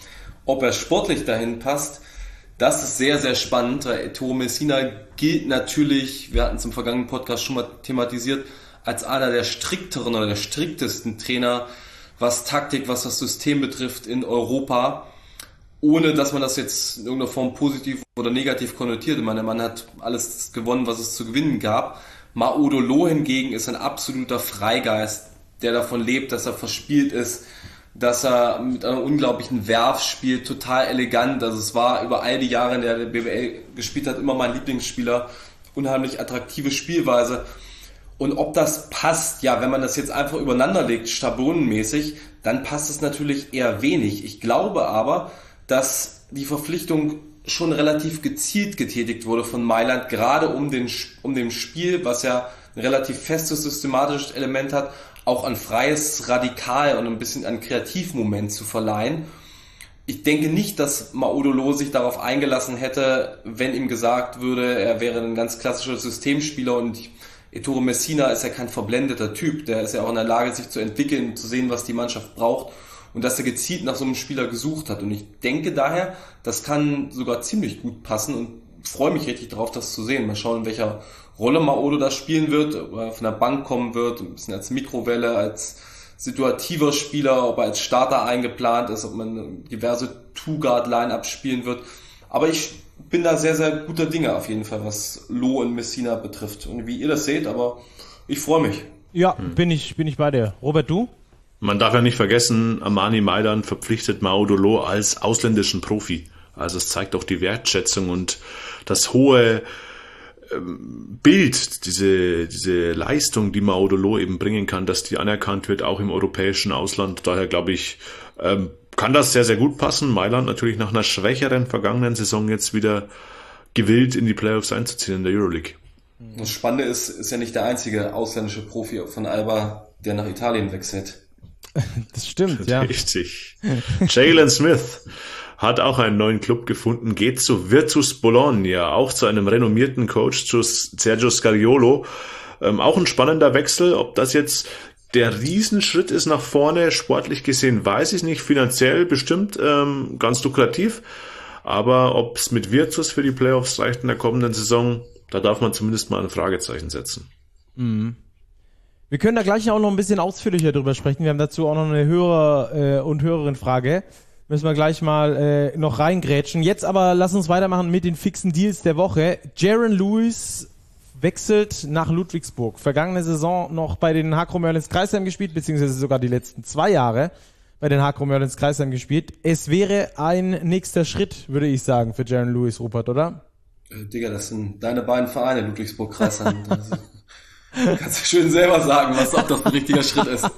Ob er sportlich dahin passt, das ist sehr, sehr spannend, weil Ettore Messina gilt natürlich, wir hatten es im vergangenen Podcast schon mal thematisiert, als einer der strikteren oder der striktesten Trainer, was Taktik, was das System betrifft in Europa, ohne dass man das jetzt in irgendeiner Form positiv oder negativ konnotiert. Ich meine, der Mann hat alles gewonnen, was es zu gewinnen gab. Maudolo hingegen ist ein absoluter Freigeist, der davon lebt, dass er verspielt ist, dass er mit einer unglaublichen Werf spielt, total elegant. Also es war über all die Jahre, in der der BWL gespielt hat, immer mein Lieblingsspieler. Unheimlich attraktive Spielweise. Und ob das passt, ja, wenn man das jetzt einfach übereinander legt, schablonenmäßig, dann passt es natürlich eher wenig. Ich glaube aber, dass die Verpflichtung schon relativ gezielt getätigt wurde von Mailand, gerade um dem Spiel, was ja ein relativ festes, systematisches Element hat, auch ein freies Radikal und ein bisschen ein Kreativmoment zu verleihen. Ich denke nicht, dass Maudolo sich darauf eingelassen hätte, wenn ihm gesagt würde, er wäre ein ganz klassischer Systemspieler, und Ettore Messina ist ja kein verblendeter Typ, der ist ja auch in der Lage, sich zu entwickeln, zu sehen, was die Mannschaft braucht, und dass er gezielt nach so einem Spieler gesucht hat. Und ich denke daher, das kann sogar ziemlich gut passen, und freue mich richtig drauf, das zu sehen. Mal schauen, in welcher Rolle Maodo da spielen wird, ob er von der Bank kommen wird, ein bisschen als Mikrowelle, als situativer Spieler, ob er als Starter eingeplant ist, ob man diverse Two-Guard-Line-Ups spielen wird. Aber ich bin da sehr, sehr guter Dinge auf jeden Fall, was Lo und Messina betrifft. Und wie ihr das seht, aber ich freue mich. Ja, bin ich bei dir. Robert, du? Man darf ja nicht vergessen, Armani Mailand verpflichtet Maudolo als ausländischen Profi. Also es zeigt auch die Wertschätzung und das hohe Bild, diese Leistung, die Maudolo eben bringen kann, dass die anerkannt wird, auch im europäischen Ausland. Daher glaube ich, kann das sehr, sehr gut passen. Mailand natürlich nach einer schwächeren vergangenen Saison jetzt wieder gewillt, in die Playoffs einzuziehen in der Euroleague. Das Spannende ist ja nicht der einzige ausländische Profi von Alba, der nach Italien wechselt. Das stimmt, ja. Richtig. Jalen Smith hat auch einen neuen Club gefunden, geht zu Virtus Bologna, auch zu einem renommierten Coach, zu Sergio Scariolo. Auch ein spannender Wechsel. Ob das jetzt der Riesenschritt ist nach vorne, sportlich gesehen, weiß ich nicht. Finanziell bestimmt ganz lukrativ. Aber ob es mit Virtus für die Playoffs reicht in der kommenden Saison, da darf man zumindest mal ein Fragezeichen setzen. Mhm. Wir können da gleich auch noch ein bisschen ausführlicher drüber sprechen. Wir haben dazu auch noch eine Hörer- und Hörerin-Frage. Müssen wir gleich mal noch reingrätschen. Jetzt aber lass uns weitermachen mit den fixen Deals der Woche. Jaron Lewis wechselt nach Ludwigsburg. Vergangene Saison noch bei den Hakro Merlins Kreisheim gespielt, beziehungsweise sogar die letzten 2 Jahre bei den Hakro Merlins Kreisheim gespielt. Es wäre ein nächster Schritt, würde ich sagen, für Jaron Lewis, Rupert, oder? Digga, das sind deine beiden Vereine, Ludwigsburg Kreisheim. Kannst du schön selber sagen, ob das ein richtiger Schritt ist.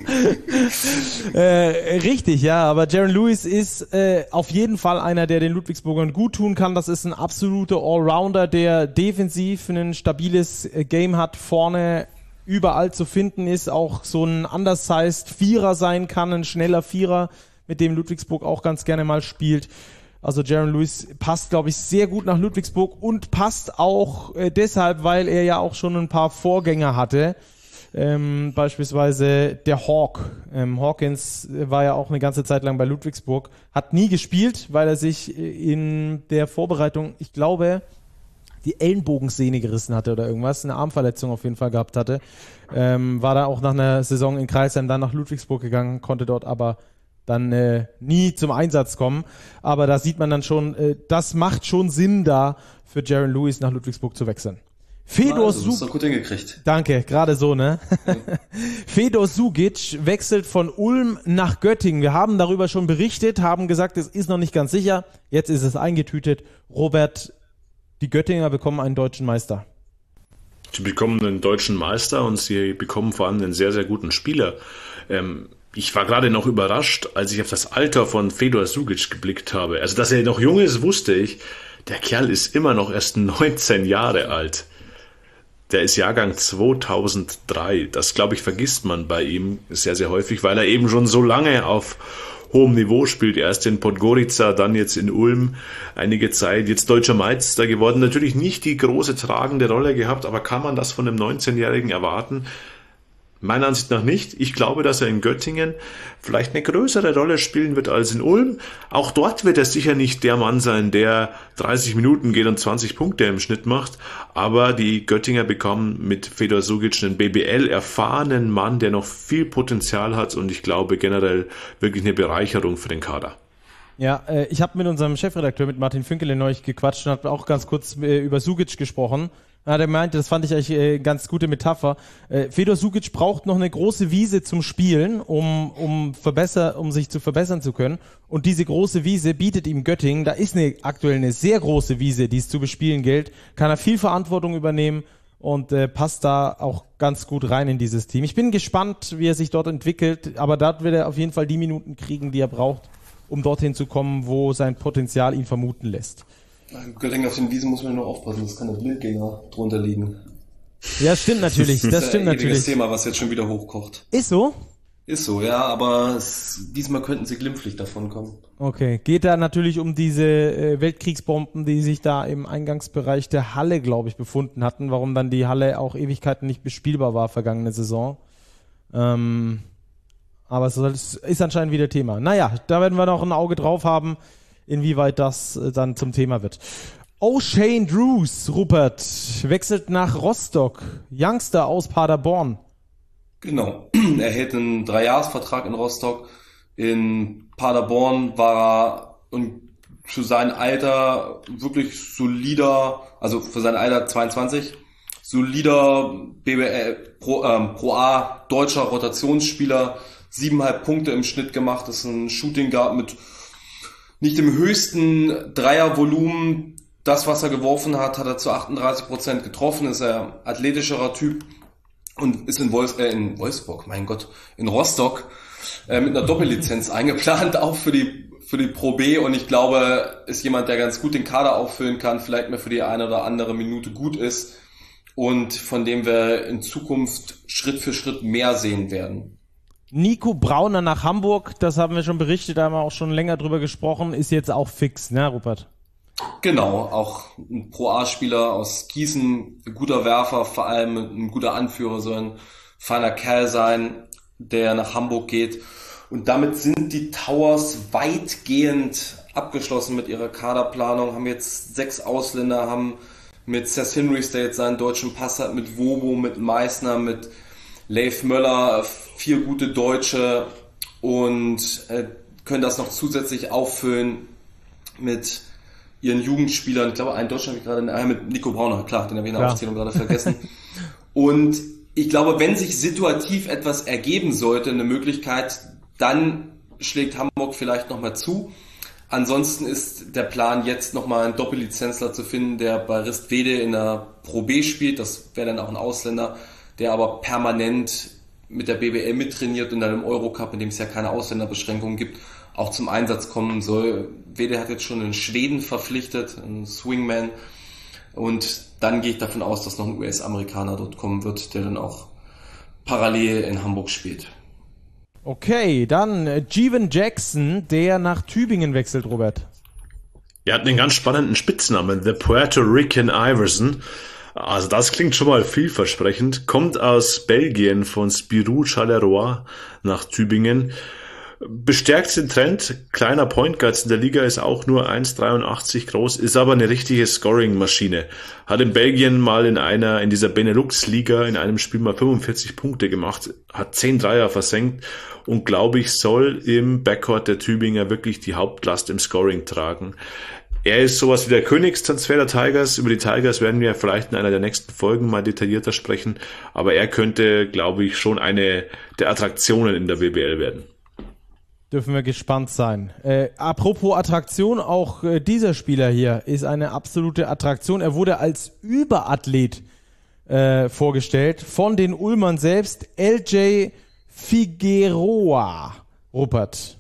Richtig, ja, aber Jaron Lewis ist auf jeden Fall einer, der den Ludwigsburgern gut tun kann. Das ist ein absoluter Allrounder, der defensiv ein stabiles Game hat, vorne überall zu finden ist, auch so ein undersized Vierer sein kann, ein schneller Vierer, mit dem Ludwigsburg auch ganz gerne mal spielt. Also Jaron Lewis passt, glaube ich, sehr gut nach Ludwigsburg und passt auch deshalb, weil er ja auch schon ein paar Vorgänger hatte. Beispielsweise der Hawk. Hawkins war ja auch eine ganze Zeit lang bei Ludwigsburg, hat nie gespielt, weil er sich in der Vorbereitung, ich glaube, die Ellenbogensehne gerissen hatte oder irgendwas, eine Armverletzung auf jeden Fall gehabt hatte. War da auch nach einer Saison in Kreisheim dann nach Ludwigsburg gegangen, konnte dort aber dann nie zum Einsatz kommen. Aber da sieht man dann schon, das macht schon Sinn da für Jaron Lewis nach Ludwigsburg zu wechseln. Fedor Sugic. Hast du gut hingekriegt. Danke, gerade so, ne? Ja. Fedor Sugic wechselt von Ulm nach Göttingen. Wir haben darüber schon berichtet, haben gesagt, es ist noch nicht ganz sicher. Jetzt ist es eingetütet. Robert, die Göttinger bekommen einen deutschen Meister. Sie bekommen einen deutschen Meister und sie bekommen vor allem einen sehr, sehr guten Spieler. Ich war gerade noch überrascht, als ich auf das Alter von Fedor Sugic geblickt habe. Also, dass er noch jung ist, wusste ich. Der Kerl ist immer noch erst 19 Jahre alt. Der ist Jahrgang 2003. Das, glaube ich, vergisst man bei ihm sehr, sehr häufig, weil er eben schon so lange auf hohem Niveau spielt. Erst in Podgorica, dann jetzt in Ulm einige Zeit. Jetzt deutscher Meister geworden. Natürlich nicht die große tragende Rolle gehabt, aber kann man das von einem 19-Jährigen erwarten? Meiner Ansicht nach nicht. Ich glaube, dass er in Göttingen vielleicht eine größere Rolle spielen wird als in Ulm. Auch dort wird er sicher nicht der Mann sein, der 30 Minuten geht und 20 Punkte im Schnitt macht. Aber die Göttinger bekommen mit Fedor Sugic einen BBL-erfahrenen Mann, der noch viel Potenzial hat und ich glaube generell wirklich eine Bereicherung für den Kader. Ja, ich habe mit unserem Chefredakteur, mit Martin Fünkele, neulich gequatscht und habe auch ganz kurz über Sugic gesprochen. Ja, der meinte, das fand ich eigentlich ganz gute Metapher. Fedor Sugic braucht noch eine große Wiese zum Spielen, um sich zu verbessern zu können. Und diese große Wiese bietet ihm Göttingen. Da ist aktuell eine sehr große Wiese, die es zu bespielen gilt. Kann er viel Verantwortung übernehmen und passt da auch ganz gut rein in dieses Team. Ich bin gespannt, wie er sich dort entwickelt, aber dort wird er auf jeden Fall die Minuten kriegen, die er braucht, um dorthin zu kommen, wo sein Potenzial ihn vermuten lässt. Göttingen auf den Wiesen muss man nur aufpassen, das kann der Blindgänger drunter liegen. Ja, stimmt natürlich. Das stimmt natürlich. Das Thema, was jetzt schon wieder hochkocht. Ist so? Ist so, ja, aber diesmal könnten sie glimpflich davon kommen. Okay, geht da natürlich um diese Weltkriegsbomben, die sich da im Eingangsbereich der Halle, glaube ich, befunden hatten, warum dann die Halle auch Ewigkeiten nicht bespielbar war vergangene Saison. Aber es ist anscheinend wieder Thema. Naja, da werden wir noch ein Auge drauf haben, inwieweit das dann zum Thema wird. O'Shane Drews, Rupert, wechselt nach Rostock. Youngster aus Paderborn. Genau, er hält einen 3-Jahres-Vertrag in Rostock. In Paderborn war er für sein Alter wirklich solider, also für sein Alter 22, solider BBL, Pro A deutscher Rotationsspieler, 7,5 Punkte im Schnitt gemacht, das ist ein Shooting Guard mit nicht dem höchsten Dreiervolumen. Das, was er geworfen hat, hat er zu 38% getroffen, ist er athletischerer Typ und ist in Wolfsburg, mein Gott, in Rostock mit einer Doppellizenz eingeplant, auch für die Pro B, und ich glaube, ist jemand, der ganz gut den Kader auffüllen kann, vielleicht mehr für die eine oder andere Minute gut ist und von dem wir in Zukunft Schritt für Schritt mehr sehen werden. Nico Brauner nach Hamburg, das haben wir schon berichtet, da haben wir auch schon länger drüber gesprochen, ist jetzt auch fix, ne, Rupert? Genau, auch ein Pro-A-Spieler aus Gießen, ein guter Werfer, vor allem ein guter Anführer, soll ein feiner Kerl sein, der nach Hamburg geht. Und damit sind die Towers weitgehend abgeschlossen mit ihrer Kaderplanung, haben jetzt 6 Ausländer, haben mit Seth Hinrichs, der jetzt seinen deutschen Pass hat, mit Wobo, mit Meissner, mit Leif Möller, 4 gute Deutsche und können das noch zusätzlich auffüllen mit ihren Jugendspielern. Ich glaube, einen Deutschen habe ich gerade, mit Nico Brauner, klar, den habe ich in der Aufzählung gerade vergessen. Und ich glaube, wenn sich situativ etwas ergeben sollte, eine Möglichkeit, dann schlägt Hamburg vielleicht nochmal zu. Ansonsten ist der Plan, jetzt nochmal einen Doppellizenzler zu finden, der bei Ristwede in der Pro B spielt. Das wäre dann auch ein Ausländer, der aber permanent mit der BBL mittrainiert und dann im Eurocup, in dem es ja keine Ausländerbeschränkungen gibt, auch zum Einsatz kommen soll. Wede hat jetzt schon einen Schweden verpflichtet, einen Swingman, und dann gehe ich davon aus, dass noch ein US-Amerikaner dort kommen wird, der dann auch parallel in Hamburg spielt. Okay, dann Jeevan Jackson, der nach Tübingen wechselt, Robert. Er hat einen ganz spannenden Spitznamen, The Puerto Rican Iverson. Also das klingt schon mal vielversprechend. Kommt aus Belgien von Spirou Charleroi nach Tübingen. Bestärkt den Trend. Kleiner Point Guard in der Liga, ist auch nur 1,83 groß, ist aber eine richtige Scoring-Maschine. Hat in Belgien mal in dieser Benelux-Liga in einem Spiel mal 45 Punkte gemacht, hat 10 Dreier versenkt und glaube ich, soll im Backcourt der Tübinger wirklich die Hauptlast im Scoring tragen. Er ist sowas wie der Königstransfer der Tigers. Über die Tigers werden wir vielleicht in einer der nächsten Folgen mal detaillierter sprechen. Aber er könnte, glaube ich, schon eine der Attraktionen in der WBL werden. Dürfen wir gespannt sein. Apropos Attraktion, auch dieser Spieler hier ist eine absolute Attraktion. Er wurde als Überathlet vorgestellt von den Ulmern selbst. LJ Figueroa. Rupert.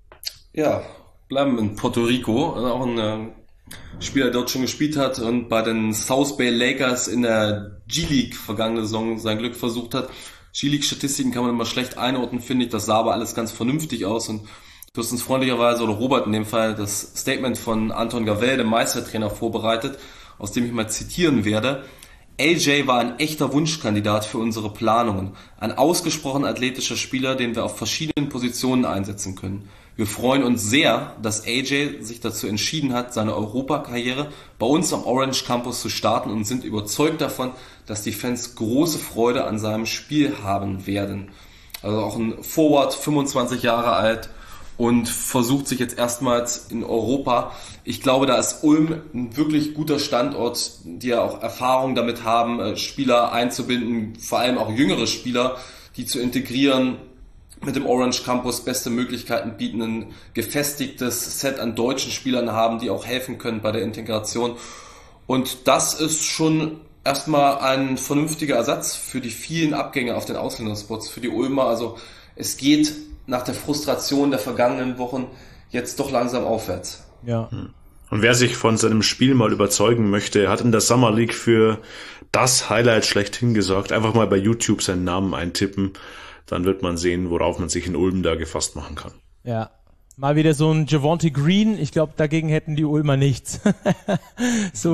Ja, bleiben in Puerto Rico, auch ein Spieler, der dort schon gespielt hat und bei den South Bay Lakers in der G-League vergangene Saison sein Glück versucht hat. G-League-Statistiken kann man immer schlecht einordnen, finde ich. Das sah aber alles ganz vernünftig aus und du hast uns freundlicherweise, oder Robert in dem Fall, das Statement von Anton Gavel, dem Meistertrainer, vorbereitet, aus dem ich mal zitieren werde. AJ war ein echter Wunschkandidat für unsere Planungen. Ein ausgesprochen athletischer Spieler, den wir auf verschiedenen Positionen einsetzen können. Wir freuen uns sehr, dass AJ sich dazu entschieden hat, seine Europakarriere bei uns am Orange Campus zu starten und sind überzeugt davon, dass die Fans große Freude an seinem Spiel haben werden. Also auch ein Forward, 25 Jahre alt und versucht sich jetzt erstmals in Europa. Ich glaube, da ist Ulm ein wirklich guter Standort, die ja auch Erfahrung damit haben, Spieler einzubinden, vor allem auch jüngere Spieler, die zu integrieren, mit dem Orange Campus beste Möglichkeiten bieten, ein gefestigtes Set an deutschen Spielern haben, die auch helfen können bei der Integration. Und das ist schon erstmal ein vernünftiger Ersatz für die vielen Abgänge auf den Ausländerspots für die Ulmer. Also es geht nach der Frustration der vergangenen Wochen jetzt doch langsam aufwärts. Ja. Und wer sich von seinem Spiel mal überzeugen möchte, hat in der Summer League für das Highlight schlechthin gesorgt. Einfach mal bei YouTube seinen Namen eintippen. Dann wird man sehen, worauf man sich in Ulm da gefasst machen kann. Ja, mal wieder so ein Javonte Green. Ich glaube, dagegen hätten die Ulmer nichts. so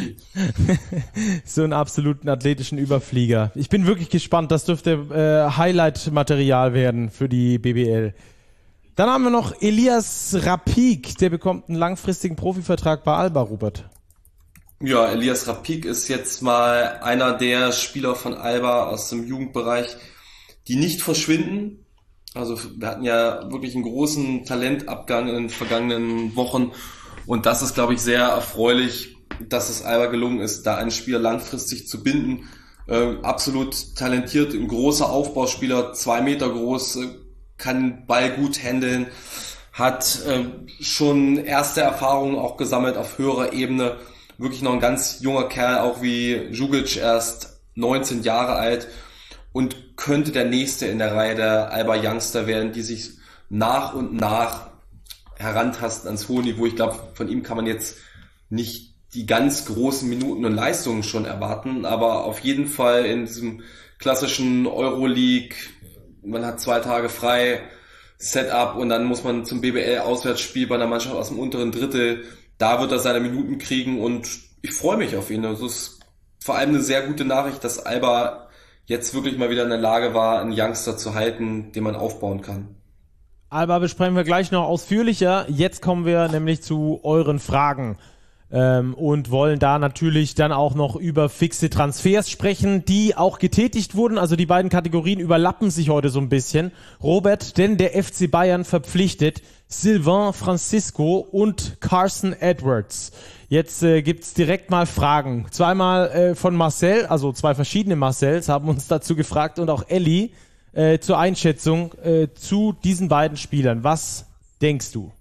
einen absoluten athletischen Überflieger. Ich bin wirklich gespannt. Das dürfte Highlight-Material werden für die BBL. Dann haben wir noch Elias Rapik. Der bekommt einen langfristigen Profivertrag bei Alba, Robert. Ja, Elias Rapik ist jetzt mal einer der Spieler von Alba aus dem Jugendbereich, die nicht verschwinden. Also wir hatten ja wirklich einen großen Talentabgang in den vergangenen Wochen und das ist, glaube ich, sehr erfreulich, dass es Alba gelungen ist, da einen Spieler langfristig zu binden. Absolut talentiert, ein großer Aufbauspieler, 2 Meter groß, kann Ball gut handeln, hat schon erste Erfahrungen auch gesammelt auf höherer Ebene. Wirklich noch ein ganz junger Kerl, auch wie Djukic, erst 19 Jahre alt. Und könnte der nächste in der Reihe der Alba Youngster werden, die sich nach und nach herantasten ans hohe Niveau. Ich glaube, von ihm kann man jetzt nicht die ganz großen Minuten und Leistungen schon erwarten, aber auf jeden Fall in diesem klassischen Euroleague, man hat 2 Tage frei, Setup und dann muss man zum BBL-Auswärtsspiel bei einer Mannschaft aus dem unteren Drittel, da wird er seine Minuten kriegen und ich freue mich auf ihn. Das ist vor allem eine sehr gute Nachricht, dass Alba jetzt wirklich mal wieder in der Lage war, einen Youngster zu halten, den man aufbauen kann. Alba besprechen wir gleich noch ausführlicher. Jetzt kommen wir nämlich zu euren Fragen und wollen da natürlich dann auch noch über fixe Transfers sprechen, die auch getätigt wurden. Also die beiden Kategorien überlappen sich heute so ein bisschen. Robert, denn der FC Bayern verpflichtet Sylvain Francisco und Carson Edwards. Jetzt gibt's direkt mal Fragen. Zweimal von Marcel, also 2 verschiedene Marcels haben uns dazu gefragt und auch Elli zur Einschätzung zu diesen beiden Spielern. Was denkst du?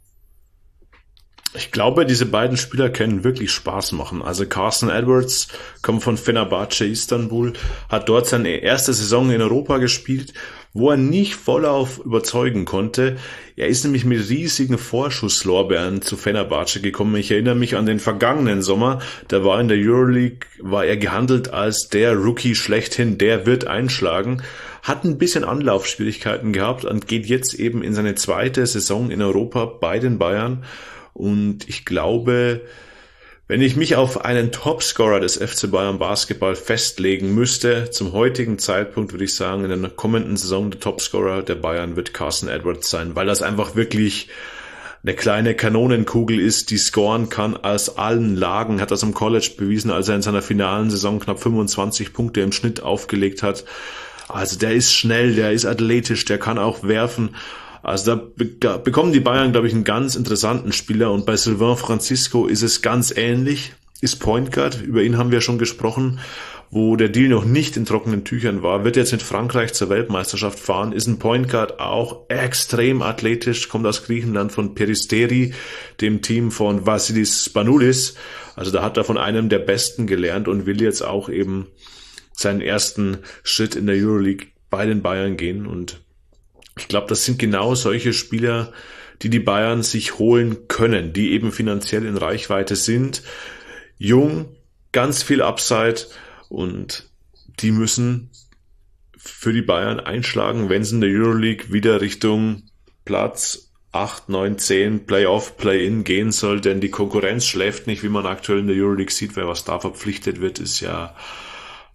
Ich glaube, diese beiden Spieler können wirklich Spaß machen. Also Carson Edwards kommt von Fenerbahce Istanbul, hat dort seine erste Saison in Europa gespielt, wo er nicht vollauf überzeugen konnte. Er ist nämlich mit riesigen Vorschusslorbeeren zu Fenerbahce gekommen. Ich erinnere mich an den vergangenen Sommer, da war in der Euroleague, war er gehandelt als der Rookie schlechthin, der wird einschlagen, hat ein bisschen Anlaufschwierigkeiten gehabt und geht jetzt eben in seine zweite Saison in Europa bei den Bayern. Und ich glaube, wenn ich mich auf einen Topscorer des FC Bayern Basketball festlegen müsste, zum heutigen Zeitpunkt würde ich sagen, in der kommenden Saison der Topscorer der Bayern wird Carson Edwards sein, weil das einfach wirklich eine kleine Kanonenkugel ist, die scoren kann aus allen Lagen, hat das im College bewiesen, als er in seiner finalen Saison knapp 25 Punkte im Schnitt aufgelegt hat. Also der ist schnell, der ist athletisch, der kann auch werfen. Also da bekommen die Bayern, glaube ich, einen ganz interessanten Spieler und bei Sylvain Francisco ist es ganz ähnlich, ist Point Guard, über ihn haben wir schon gesprochen, wo der Deal noch nicht in trockenen Tüchern war, wird jetzt mit Frankreich zur Weltmeisterschaft fahren, ist ein Point Guard auch extrem athletisch, kommt aus Griechenland von Peristeri, dem Team von Vassilis Spanoulis, also da hat er von einem der Besten gelernt und will jetzt auch eben seinen ersten Schritt in der Euroleague bei den Bayern gehen und ich glaube, das sind genau solche Spieler, die Bayern sich holen können, die eben finanziell in Reichweite sind. Jung, ganz viel Upside und die müssen für die Bayern einschlagen, wenn es in der Euroleague wieder Richtung Platz 8, 9, 10, Playoff, Play-In gehen soll, denn die Konkurrenz schläft nicht, wie man aktuell in der Euroleague sieht, wer was da verpflichtet wird, ist ja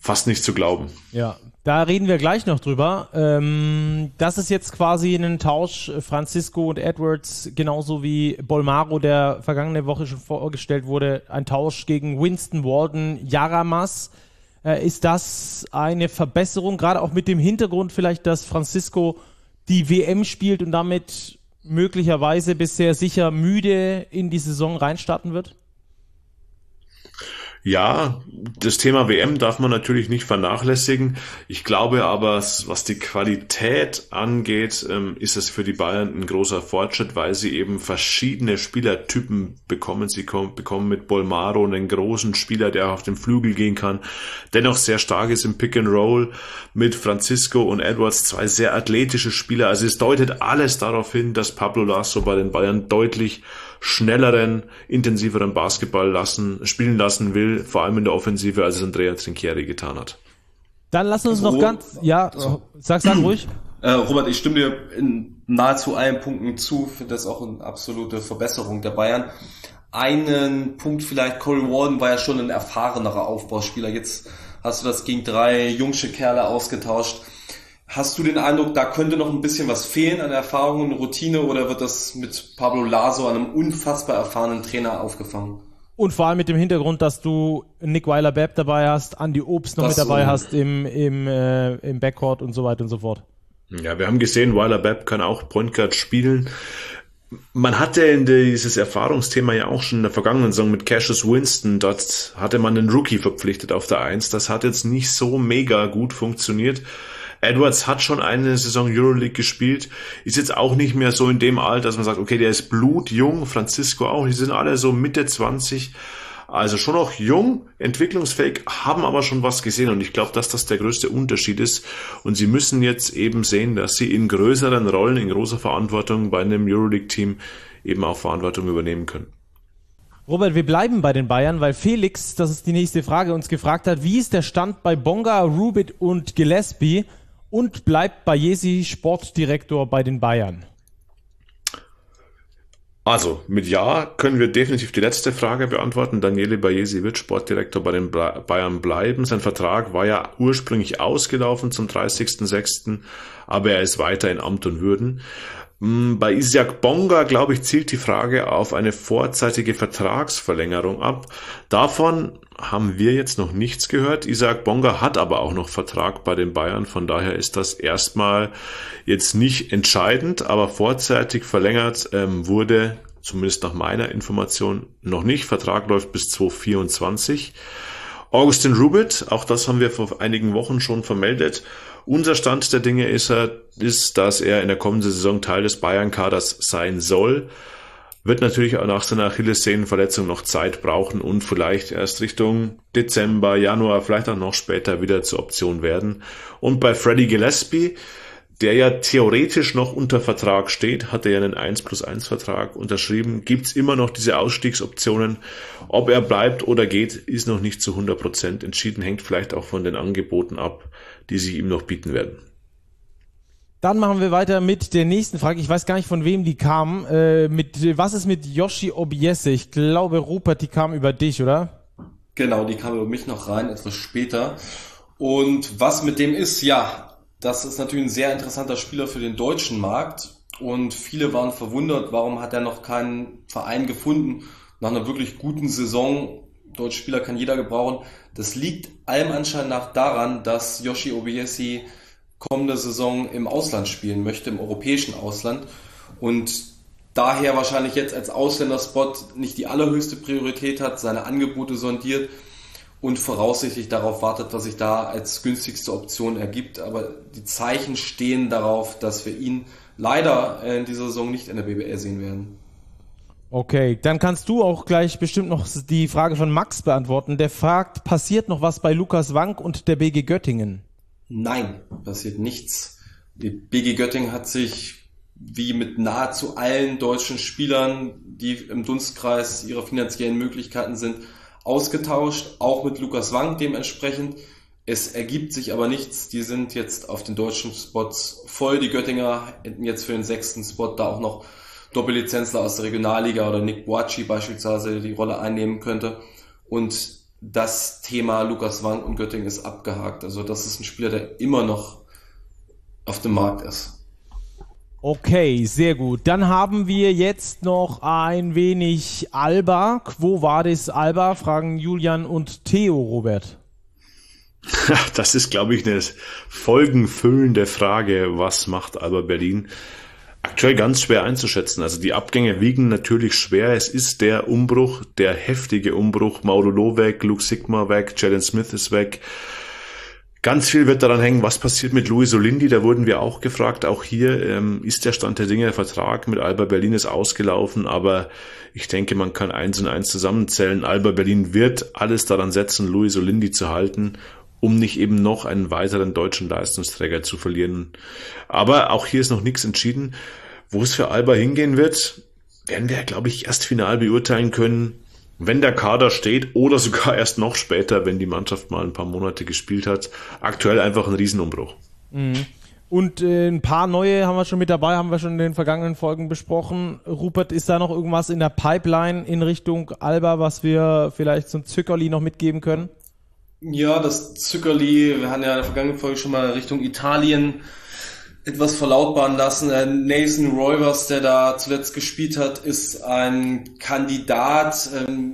fast nicht zu glauben. Ja, da reden wir gleich noch drüber. Das ist jetzt quasi ein Tausch, Francisco und Edwards, genauso wie Bolmaro, der vergangene Woche schon vorgestellt wurde, ein Tausch gegen Winston Walden, Yaramas. Ist das eine Verbesserung, gerade auch mit dem Hintergrund vielleicht, dass Francisco die WM spielt und damit möglicherweise bisher sicher müde in die Saison reinstarten wird? Ja, das Thema WM darf man natürlich nicht vernachlässigen. Ich glaube aber, was die Qualität angeht, ist es für die Bayern ein großer Fortschritt, weil sie eben verschiedene Spielertypen bekommen. Sie bekommen mit Bolmaro einen großen Spieler, der auf den Flügel gehen kann, dennoch sehr stark ist im Pick and Roll, mit Francisco und Edwards, zwei sehr athletische Spieler. Also es deutet alles darauf hin, dass Pablo Lasso bei den Bayern deutlich schnelleren, intensiveren Basketball spielen lassen will, vor allem in der Offensive, als es Andrea Trinchieri getan hat. Dann lass uns noch sag ruhig. Robert, ich stimme dir in nahezu allen Punkten zu, finde das auch eine absolute Verbesserung der Bayern. Einen Punkt vielleicht, Corey Walden war ja schon ein erfahrenerer Aufbauspieler, jetzt hast du das gegen 3 jungsche Kerle ausgetauscht. Hast du den Eindruck, da könnte noch ein bisschen was fehlen an Erfahrung und Routine, oder wird das mit Pablo Lasso, einem unfassbar erfahrenen Trainer, aufgefangen? Und vor allem mit dem Hintergrund, dass du Nick Weiler-Bepp dabei hast, Andy Obst noch mit dabei hast im Backcourt und so weiter und so fort. Ja, wir haben gesehen, Weiler-Bepp kann auch Point Guard spielen. Man hatte in dieses Erfahrungsthema ja auch schon in der vergangenen Saison mit Cassius Winston, dort hatte man einen Rookie verpflichtet auf der 1. Das hat jetzt nicht so mega gut funktioniert. Edwards hat schon eine Saison Euroleague gespielt, ist jetzt auch nicht mehr so in dem Alter, dass man sagt, okay, der ist blutjung, Francisco auch, die sind alle so Mitte 20, also schon auch jung, entwicklungsfähig, haben aber schon was gesehen und ich glaube, dass das der größte Unterschied ist und sie müssen jetzt eben sehen, dass sie in größeren Rollen, in großer Verantwortung bei einem Euroleague-Team eben auch Verantwortung übernehmen können. Robert, wir bleiben bei den Bayern, weil Felix, das ist die nächste Frage, uns gefragt hat, wie ist der Stand bei Bonga, Rubit und Gillespie? Und bleibt Bayesi Sportdirektor bei den Bayern? Also, mit Ja können wir definitiv die letzte Frage beantworten. Daniele Bayesi wird Sportdirektor bei den Bayern bleiben. Sein Vertrag war ja ursprünglich ausgelaufen zum 30.06., aber er ist weiter in Amt und Würden. Bei Isaac Bonga, glaube ich, zielt die Frage auf eine vorzeitige Vertragsverlängerung ab. Davon haben wir jetzt noch nichts gehört. Isaac Bonga hat aber auch noch Vertrag bei den Bayern. Von daher ist das erstmal jetzt nicht entscheidend, aber vorzeitig verlängert wurde, zumindest nach meiner Information, noch nicht. Vertrag läuft bis 2024. Augustin Rubit, auch das haben wir vor einigen Wochen schon vermeldet. Unser Stand der Dinge ist, dass er in der kommenden Saison Teil des Bayern-Kaders sein soll. Wird natürlich auch nach seiner Achillessehnenverletzung noch Zeit brauchen und vielleicht erst Richtung Dezember, Januar, vielleicht auch noch später wieder zur Option werden. Und bei Freddie Gillespie, der ja theoretisch noch unter Vertrag steht, hat er ja einen 1+1 Vertrag unterschrieben, gibt's immer noch diese Ausstiegsoptionen. Ob er bleibt oder geht, ist noch nicht zu 100% entschieden, hängt vielleicht auch von den Angeboten ab, die sie ihm noch bieten werden. Dann machen wir weiter mit der nächsten Frage. Ich weiß gar nicht, von wem die kam. Was ist mit Yoshi Obiese? Ich glaube, Rupert, die kam über dich, oder? Genau, die kam über mich noch rein, etwas später. Und was mit dem ist, ja, das ist natürlich ein sehr interessanter Spieler für den deutschen Markt. Und viele waren verwundert, warum hat er noch keinen Verein gefunden nach einer wirklich guten Saison. Deutsche Spieler kann jeder gebrauchen. Das liegt allem Anschein nach daran, dass Yoshi Obiese kommende Saison im Ausland spielen möchte, im europäischen Ausland, und daher wahrscheinlich jetzt als Ausländerspot nicht die allerhöchste Priorität hat, seine Angebote sondiert und voraussichtlich darauf wartet, was sich da als günstigste Option ergibt. Aber die Zeichen stehen darauf, dass wir ihn leider in dieser Saison nicht in der BBL sehen werden. Okay, dann kannst du auch gleich bestimmt noch die Frage von Max beantworten. Der fragt, passiert noch was bei Lukas Wank und der BG Göttingen? Nein, passiert nichts. Die BG Göttingen hat sich wie mit nahezu allen deutschen Spielern, die im Dunstkreis ihrer finanziellen Möglichkeiten sind, ausgetauscht, auch mit Lukas Wank dementsprechend. Es ergibt sich aber nichts, die sind jetzt auf den deutschen Spots voll. Die Göttinger hätten jetzt für den 6. Spot da auch noch Doppellizenzler aus der Regionalliga oder Nick Boachi beispielsweise die Rolle einnehmen könnte. Und das Thema Lukas Wank und Göttingen ist abgehakt. Also das ist ein Spieler, der immer noch auf dem Markt ist. Okay, sehr gut. Dann haben wir jetzt noch ein wenig Alba. Quo vadis Alba? Fragen Julian und Theo, Robert. Das ist, glaube ich, eine folgenfüllende Frage. Was macht Alba Berlin? Aktuell ganz schwer einzuschätzen. Also die Abgänge wiegen natürlich schwer. Es ist der Umbruch, der heftige Umbruch. Mauro Loh weg, Luke Sigma weg, Jalen Smith ist weg. Ganz viel wird daran hängen, was passiert mit Luis Olindi. Da wurden wir auch gefragt. Auch hier ist der Stand der Dinge. Der Vertrag mit Alba Berlin ist ausgelaufen. Aber ich denke, man kann 1 und 1 zusammenzählen. Alba Berlin wird alles daran setzen, Luis Olindi zu halten, um nicht eben noch einen weiteren deutschen Leistungsträger zu verlieren. Aber auch hier ist noch nichts entschieden. Wo es für Alba hingehen wird, werden wir, glaube ich, erst final beurteilen können, wenn der Kader steht oder sogar erst noch später, wenn die Mannschaft mal ein paar Monate gespielt hat. Aktuell einfach ein Riesenumbruch. Mhm. Und ein paar neue haben wir schon mit dabei, haben wir schon in den vergangenen Folgen besprochen. Rupert, ist da noch irgendwas in der Pipeline in Richtung Alba, was wir vielleicht so ein Zückerli noch mitgeben können? Ja, das Zückerli, wir haben ja in der vergangenen Folge schon mal Richtung Italien etwas verlautbaren lassen. Nathan Roivers, der da zuletzt gespielt hat, ist ein Kandidat,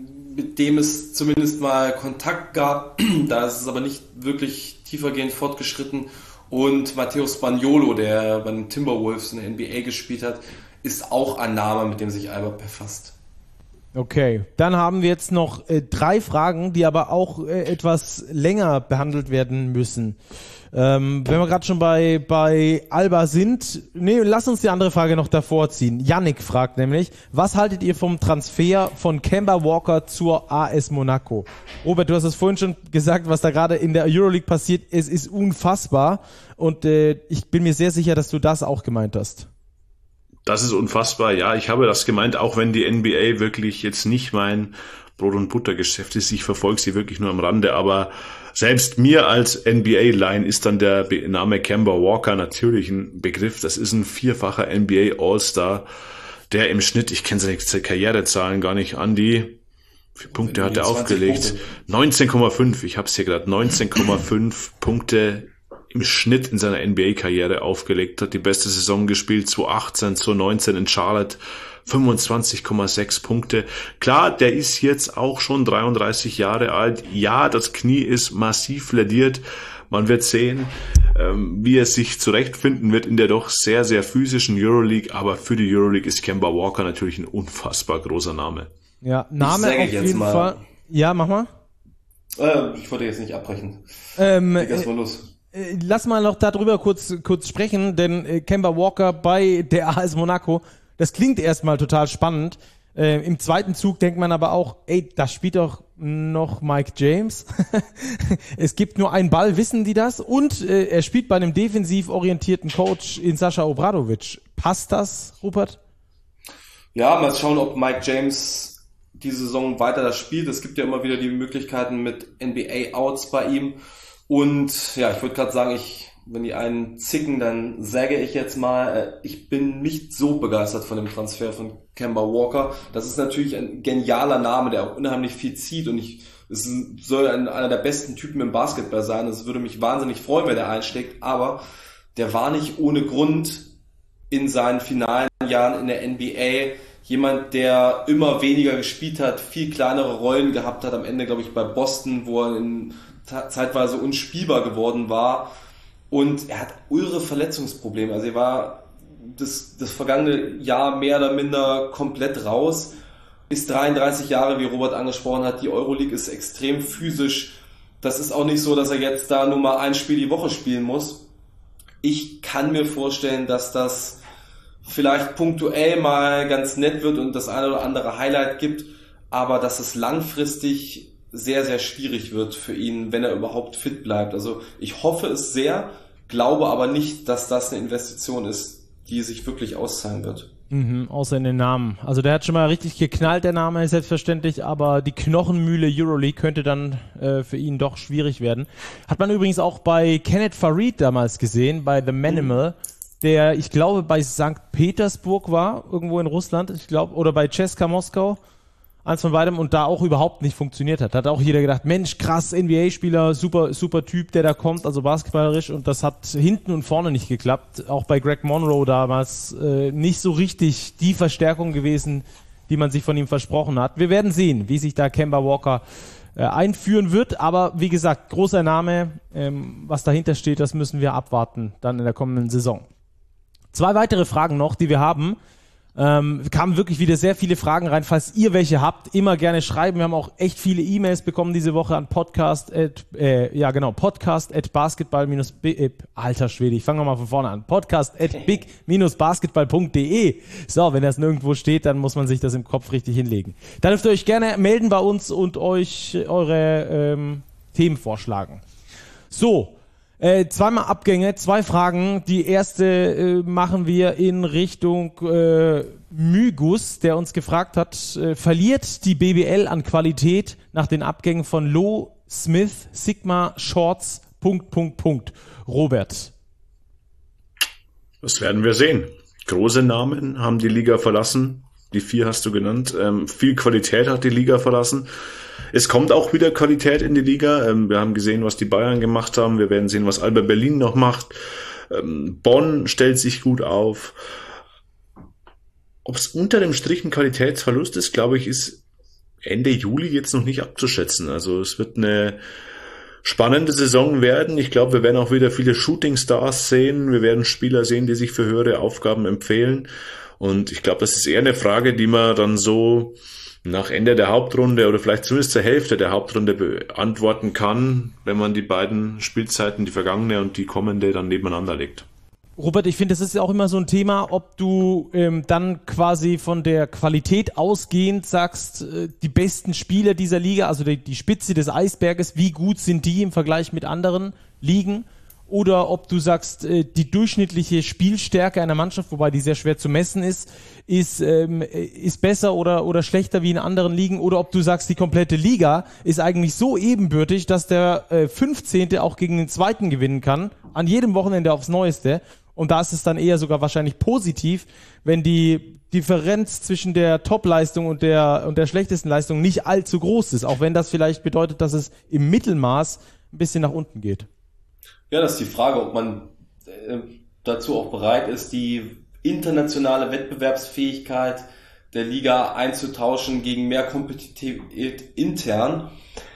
mit dem es zumindest mal Kontakt gab. Da ist es aber nicht wirklich tiefergehend fortgeschritten. Und Matteo Spaniolo, der bei den Timberwolves in der NBA gespielt hat, ist auch ein Name, mit dem sich Alba befasst. Okay, dann haben wir jetzt noch 3 Fragen, die aber auch etwas länger behandelt werden müssen. Wenn wir gerade schon bei Alba sind, lass uns die andere Frage noch davor ziehen. Yannick fragt nämlich, was haltet ihr vom Transfer von Kemba Walker zur AS Monaco? Robert, du hast es vorhin schon gesagt, was da gerade in der Euroleague passiert. Es ist unfassbar und ich bin mir sehr sicher, dass du das auch gemeint hast. Das ist unfassbar. Ja, ich habe das gemeint, auch wenn die NBA wirklich jetzt nicht mein Brot- und Buttergeschäft ist. Ich verfolge sie wirklich nur am Rande, aber selbst mir als NBA-Line ist dann der Name Kemba Walker natürlich ein Begriff. Das ist ein 4-facher NBA All-Star, der im Schnitt, ich kenne seine Karrierezahlen gar nicht, Andi, wie viele Punkte hat er aufgelegt? 19,5, ich habe es hier gerade, 19,5 Punkte im Schnitt in seiner NBA-Karriere aufgelegt, hat die beste Saison gespielt, 2018, 2019 in Charlotte, 25,6 Punkte. Klar, der ist jetzt auch schon 33 Jahre alt. Ja, das Knie ist massiv lädiert. Man wird sehen, wie er sich zurechtfinden wird in der doch sehr, sehr physischen Euroleague. Aber für die Euroleague ist Kemba Walker natürlich ein unfassbar großer Name. Ja, Name auf jeden Fall. Ja, mach mal. Ich wollte jetzt nicht abbrechen. Erst mal los. Lass mal noch darüber kurz sprechen, denn Kemba Walker bei der AS Monaco, das klingt erstmal total spannend. Im zweiten Zug denkt man aber auch, da spielt doch noch Mike James. Es gibt nur einen Ball, wissen die das? Und er spielt bei einem defensiv orientierten Coach in Sascha Obradovic. Passt das, Rupert? Ja, mal schauen, ob Mike James die Saison weiter das spielt. Es gibt ja immer wieder die Möglichkeiten mit NBA-Outs bei ihm. Und ja, ich würde gerade sagen, wenn die einen zicken, dann sage ich jetzt mal, ich bin nicht so begeistert von dem Transfer von Kemba Walker. Das ist natürlich ein genialer Name, der auch unheimlich viel zieht und es soll einer der besten Typen im Basketball sein. Es würde mich wahnsinnig freuen, wenn der einschlägt, aber der war nicht ohne Grund in seinen finalen Jahren in der NBA jemand, der immer weniger gespielt hat, viel kleinere Rollen gehabt hat, am Ende, glaube ich, bei Boston, wo er zeitweise unspielbar geworden war. Und er hat irre Verletzungsprobleme. Also er war das vergangene Jahr mehr oder minder komplett raus. Ist 33 Jahre, wie Robert angesprochen hat. Die Euroleague ist extrem physisch. Das ist auch nicht so, dass er jetzt da nur mal ein Spiel die Woche spielen muss. Ich kann mir vorstellen, dass das vielleicht punktuell mal ganz nett wird und das eine oder andere Highlight gibt, aber dass es langfristig sehr, sehr schwierig wird für ihn, wenn er überhaupt fit bleibt. Also ich hoffe es sehr, glaube aber nicht, dass das eine Investition ist, die sich wirklich auszahlen wird. Außer in den Namen. Also der hat schon mal richtig geknallt, der Name ist selbstverständlich, aber die Knochenmühle Euroleague könnte dann für ihn doch schwierig werden. Hat man übrigens auch bei Kenneth Farid damals gesehen, bei The Manimal, der, ich glaube, bei St. Petersburg war, irgendwo in Russland, ich glaube, oder bei CSKA Moskau. eins von beidem, und da auch überhaupt nicht funktioniert hat. Da hat auch jeder gedacht, Mensch, krass, NBA-Spieler, super Typ, der da kommt, also basketballerisch, und das hat hinten und vorne nicht geklappt. Auch bei Greg Monroe damals nicht so richtig die Verstärkung gewesen, die man sich von ihm versprochen hat. Wir werden sehen, wie sich da Kemba Walker einführen wird, aber wie gesagt, großer Name, was dahinter steht, das müssen wir abwarten dann in der kommenden Saison. 2 weitere Fragen noch, die wir haben. Kamen wirklich wieder sehr viele Fragen rein. Falls ihr welche habt, immer gerne schreiben. Wir haben auch echt viele E-Mails bekommen diese Woche an podcast@basketball- alter Schwede, ich fange nochmal von vorne an. podcast@big-basketball.de. So, wenn das nirgendwo steht, dann muss man sich das im Kopf richtig hinlegen. Dann dürft ihr euch gerne melden bei uns und euch eure Themen vorschlagen. So, 2 Abgänge, 2 Fragen. Die erste machen wir in Richtung Mygus, der uns gefragt hat, verliert die BBL an Qualität nach den Abgängen von Low, Smith, Sigma, Shorts, ... Robert. Das werden wir sehen. Große Namen haben die Liga verlassen. Die 4 hast du genannt. Viel Qualität hat die Liga verlassen. Es kommt auch wieder Qualität in die Liga. Wir haben gesehen, was die Bayern gemacht haben. Wir werden sehen, was Alba Berlin noch macht. Bonn stellt sich gut auf. Ob es unter dem Strich ein Qualitätsverlust ist, glaube ich, ist Ende Juli jetzt noch nicht abzuschätzen. Also es wird eine spannende Saison werden. Ich glaube, wir werden auch wieder viele Shooting-Stars sehen. Wir werden Spieler sehen, die sich für höhere Aufgaben empfehlen. Und ich glaube, das ist eher eine Frage, die man dann so nach Ende der Hauptrunde oder vielleicht zumindest zur Hälfte der Hauptrunde beantworten kann, wenn man die beiden Spielzeiten, die vergangene und die kommende, dann nebeneinander legt. Robert, ich finde, das ist ja auch immer so ein Thema, ob du dann quasi von der Qualität ausgehend sagst, die besten Spieler dieser Liga, also die Spitze des Eisberges, wie gut sind die im Vergleich mit anderen Ligen? Oder ob du sagst, die durchschnittliche Spielstärke einer Mannschaft, wobei die sehr schwer zu messen ist besser oder schlechter wie in anderen Ligen. Oder ob du sagst, die komplette Liga ist eigentlich so ebenbürtig, dass der 15. auch gegen den 2. gewinnen kann, an jedem Wochenende aufs Neueste. Und da ist es dann eher sogar wahrscheinlich positiv, wenn die Differenz zwischen der Top-Leistung und der schlechtesten Leistung nicht allzu groß ist. Auch wenn das vielleicht bedeutet, dass es im Mittelmaß ein bisschen nach unten geht. Ja, das ist die Frage, ob man dazu auch bereit ist, die internationale Wettbewerbsfähigkeit der Liga einzutauschen gegen mehr Kompetitivität intern.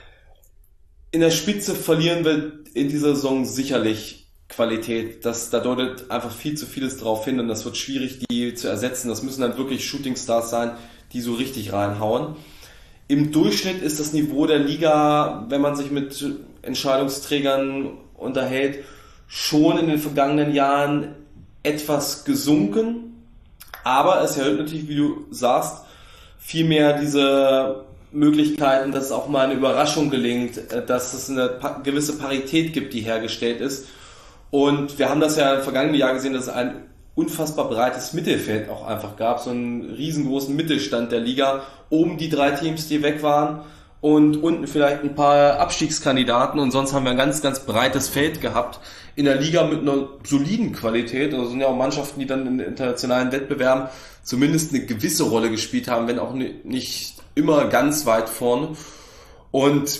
In der Spitze verlieren wir in dieser Saison sicherlich Qualität. Da deutet einfach viel zu vieles drauf hin und das wird schwierig, die zu ersetzen. Das müssen dann wirklich Shootingstars sein, die so richtig reinhauen. Im Durchschnitt ist das Niveau der Liga, wenn man sich mit Entscheidungsträgern unterhält, schon in den vergangenen Jahren etwas gesunken, aber es erhöht natürlich, wie du sagst, viel mehr diese Möglichkeiten, dass es auch mal eine Überraschung gelingt, dass es eine gewisse Parität gibt, die hergestellt ist. Und wir haben das ja im vergangenen Jahr gesehen, dass es ein unfassbar breites Mittelfeld auch einfach gab, so einen riesengroßen Mittelstand der Liga, oben die 3 Teams, die weg waren, und unten vielleicht ein paar Abstiegskandidaten, und sonst haben wir ein ganz, ganz breites Feld gehabt in der Liga mit einer soliden Qualität. Also sind ja auch Mannschaften, die dann in internationalen Wettbewerben zumindest eine gewisse Rolle gespielt haben, wenn auch nicht immer ganz weit vorne. Und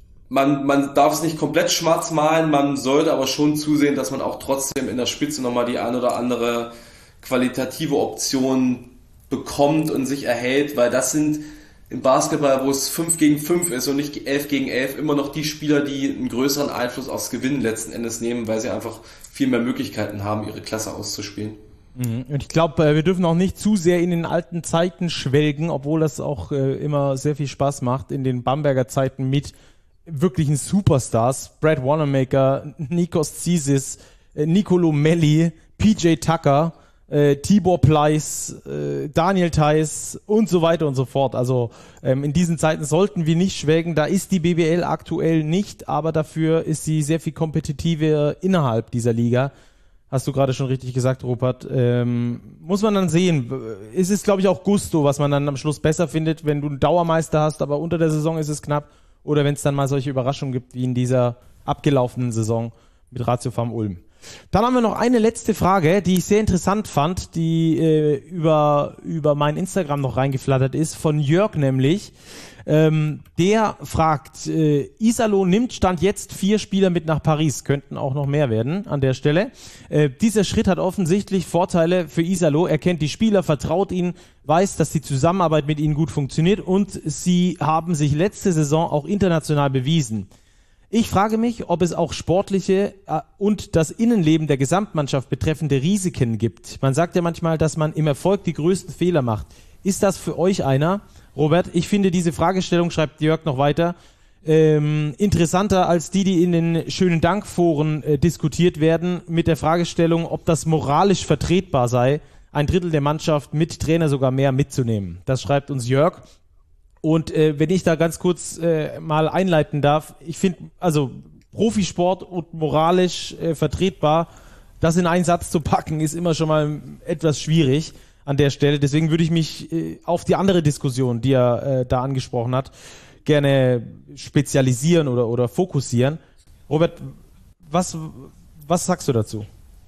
man darf es nicht komplett schwarz malen, man sollte aber schon zusehen, dass man auch trotzdem in der Spitze nochmal die ein oder andere qualitative Option bekommt und sich erhält, weil das sind im Basketball, wo es 5 gegen 5 ist und nicht 11 gegen 11, immer noch die Spieler, die einen größeren Einfluss aufs Gewinnen letzten Endes nehmen, weil sie einfach viel mehr Möglichkeiten haben, ihre Klasse auszuspielen. Und ich glaube, wir dürfen auch nicht zu sehr in den alten Zeiten schwelgen, obwohl das auch immer sehr viel Spaß macht, in den Bamberger Zeiten mit wirklichen Superstars, Brad Wanamaker, Nikos Zisis, Nicolo Melli, PJ Tucker, Tibor Pleiss, Daniel Theiss und so weiter und so fort. Also in diesen Zeiten sollten wir nicht schwelgen. Da ist die BBL aktuell nicht, aber dafür ist sie sehr viel kompetitiver innerhalb dieser Liga. Hast du gerade schon richtig gesagt, Rupert. Muss man dann sehen. Es ist, glaube ich, auch Gusto, was man dann am Schluss besser findet, wenn du einen Dauermeister hast, aber unter der Saison ist es knapp. Oder wenn es dann mal solche Überraschungen gibt, wie in dieser abgelaufenen Saison mit Ratio Farm Ulm. Dann haben wir noch eine letzte Frage, die ich sehr interessant fand, die über mein Instagram noch reingeflattert ist, von Jörg nämlich. Der fragt, Iserlohn nimmt Stand jetzt 4 Spieler mit nach Paris, könnten auch noch mehr werden an der Stelle. Dieser Schritt hat offensichtlich Vorteile für Iserlohn. Er kennt die Spieler, vertraut ihnen, weiß, dass die Zusammenarbeit mit ihnen gut funktioniert und sie haben sich letzte Saison auch international bewiesen. Ich frage mich, ob es auch sportliche und das Innenleben der Gesamtmannschaft betreffende Risiken gibt. Man sagt ja manchmal, dass man im Erfolg die größten Fehler macht. Ist das für euch einer? Robert, ich finde diese Fragestellung, schreibt Jörg noch weiter, interessanter als die in den schönen Dankforen diskutiert werden, mit der Fragestellung, ob das moralisch vertretbar sei, ein Drittel der Mannschaft mit Trainer sogar mehr mitzunehmen. Das schreibt uns Jörg. Und wenn ich da ganz kurz mal einleiten darf, ich finde, also Profisport und moralisch vertretbar, das in einen Satz zu packen, ist immer schon mal etwas schwierig an der Stelle. Deswegen würde ich mich auf die andere Diskussion, die er da angesprochen hat, gerne spezialisieren oder fokussieren. Robert, was sagst du dazu?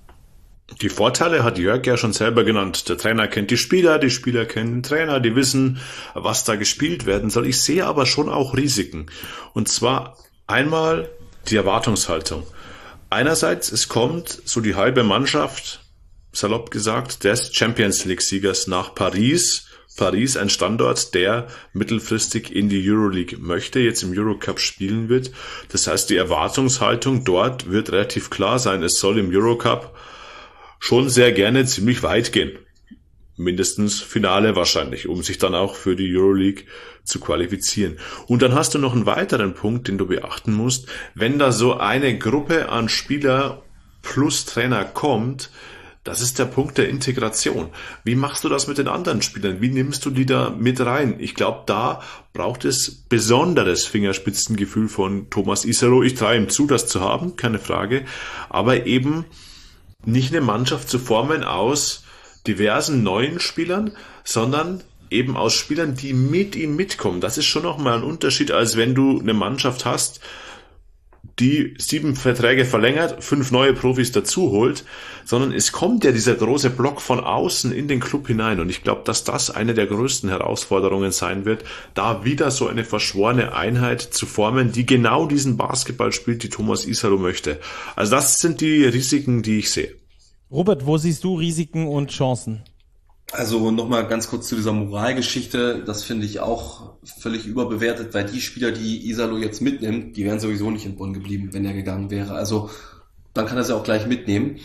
Die Vorteile hat Jörg ja schon selber genannt. Der Trainer kennt die Spieler kennen den Trainer, die wissen, was da gespielt werden soll. Ich sehe aber schon auch Risiken. Und zwar einmal die Erwartungshaltung. Einerseits, es kommt so die halbe Mannschaft, salopp gesagt, des Champions-League-Siegers nach Paris. Paris, ein Standort, der mittelfristig in die Euroleague möchte, jetzt im Eurocup spielen wird. Das heißt, die Erwartungshaltung dort wird relativ klar sein. Es soll im Eurocup schon sehr gerne ziemlich weit gehen. Mindestens Finale wahrscheinlich, um sich dann auch für die Euroleague zu qualifizieren. Und dann hast du noch einen weiteren Punkt, den du beachten musst. Wenn da so eine Gruppe an Spieler plus Trainer kommt, das ist der Punkt der Integration. Wie machst du das mit den anderen Spielern? Wie nimmst du die da mit rein? Ich glaube, da braucht es besonderes Fingerspitzengefühl von Thomas Iserlohn. Ich traue ihm zu, das zu haben, keine Frage. Aber eben nicht eine Mannschaft zu formen aus diversen neuen Spielern, sondern eben aus Spielern, die mit ihm mitkommen. Das ist schon nochmal ein Unterschied, als wenn du eine Mannschaft hast, die 7 Verträge verlängert, 5 neue Profis dazu holt, sondern es kommt ja dieser große Block von außen in den Club hinein. Und ich glaube, dass das eine der größten Herausforderungen sein wird, da wieder so eine verschworene Einheit zu formen, die genau diesen Basketball spielt, die Thomas Iserlohn möchte. Also das sind die Risiken, die ich sehe. Robert, wo siehst du Risiken und Chancen? Also nochmal ganz kurz zu dieser Moralgeschichte, das finde ich auch völlig überbewertet, weil die Spieler, die Iserlohn jetzt mitnimmt, die wären sowieso nicht in Bonn geblieben, wenn er gegangen wäre. Also dann kann er sie auch gleich mitnehmen.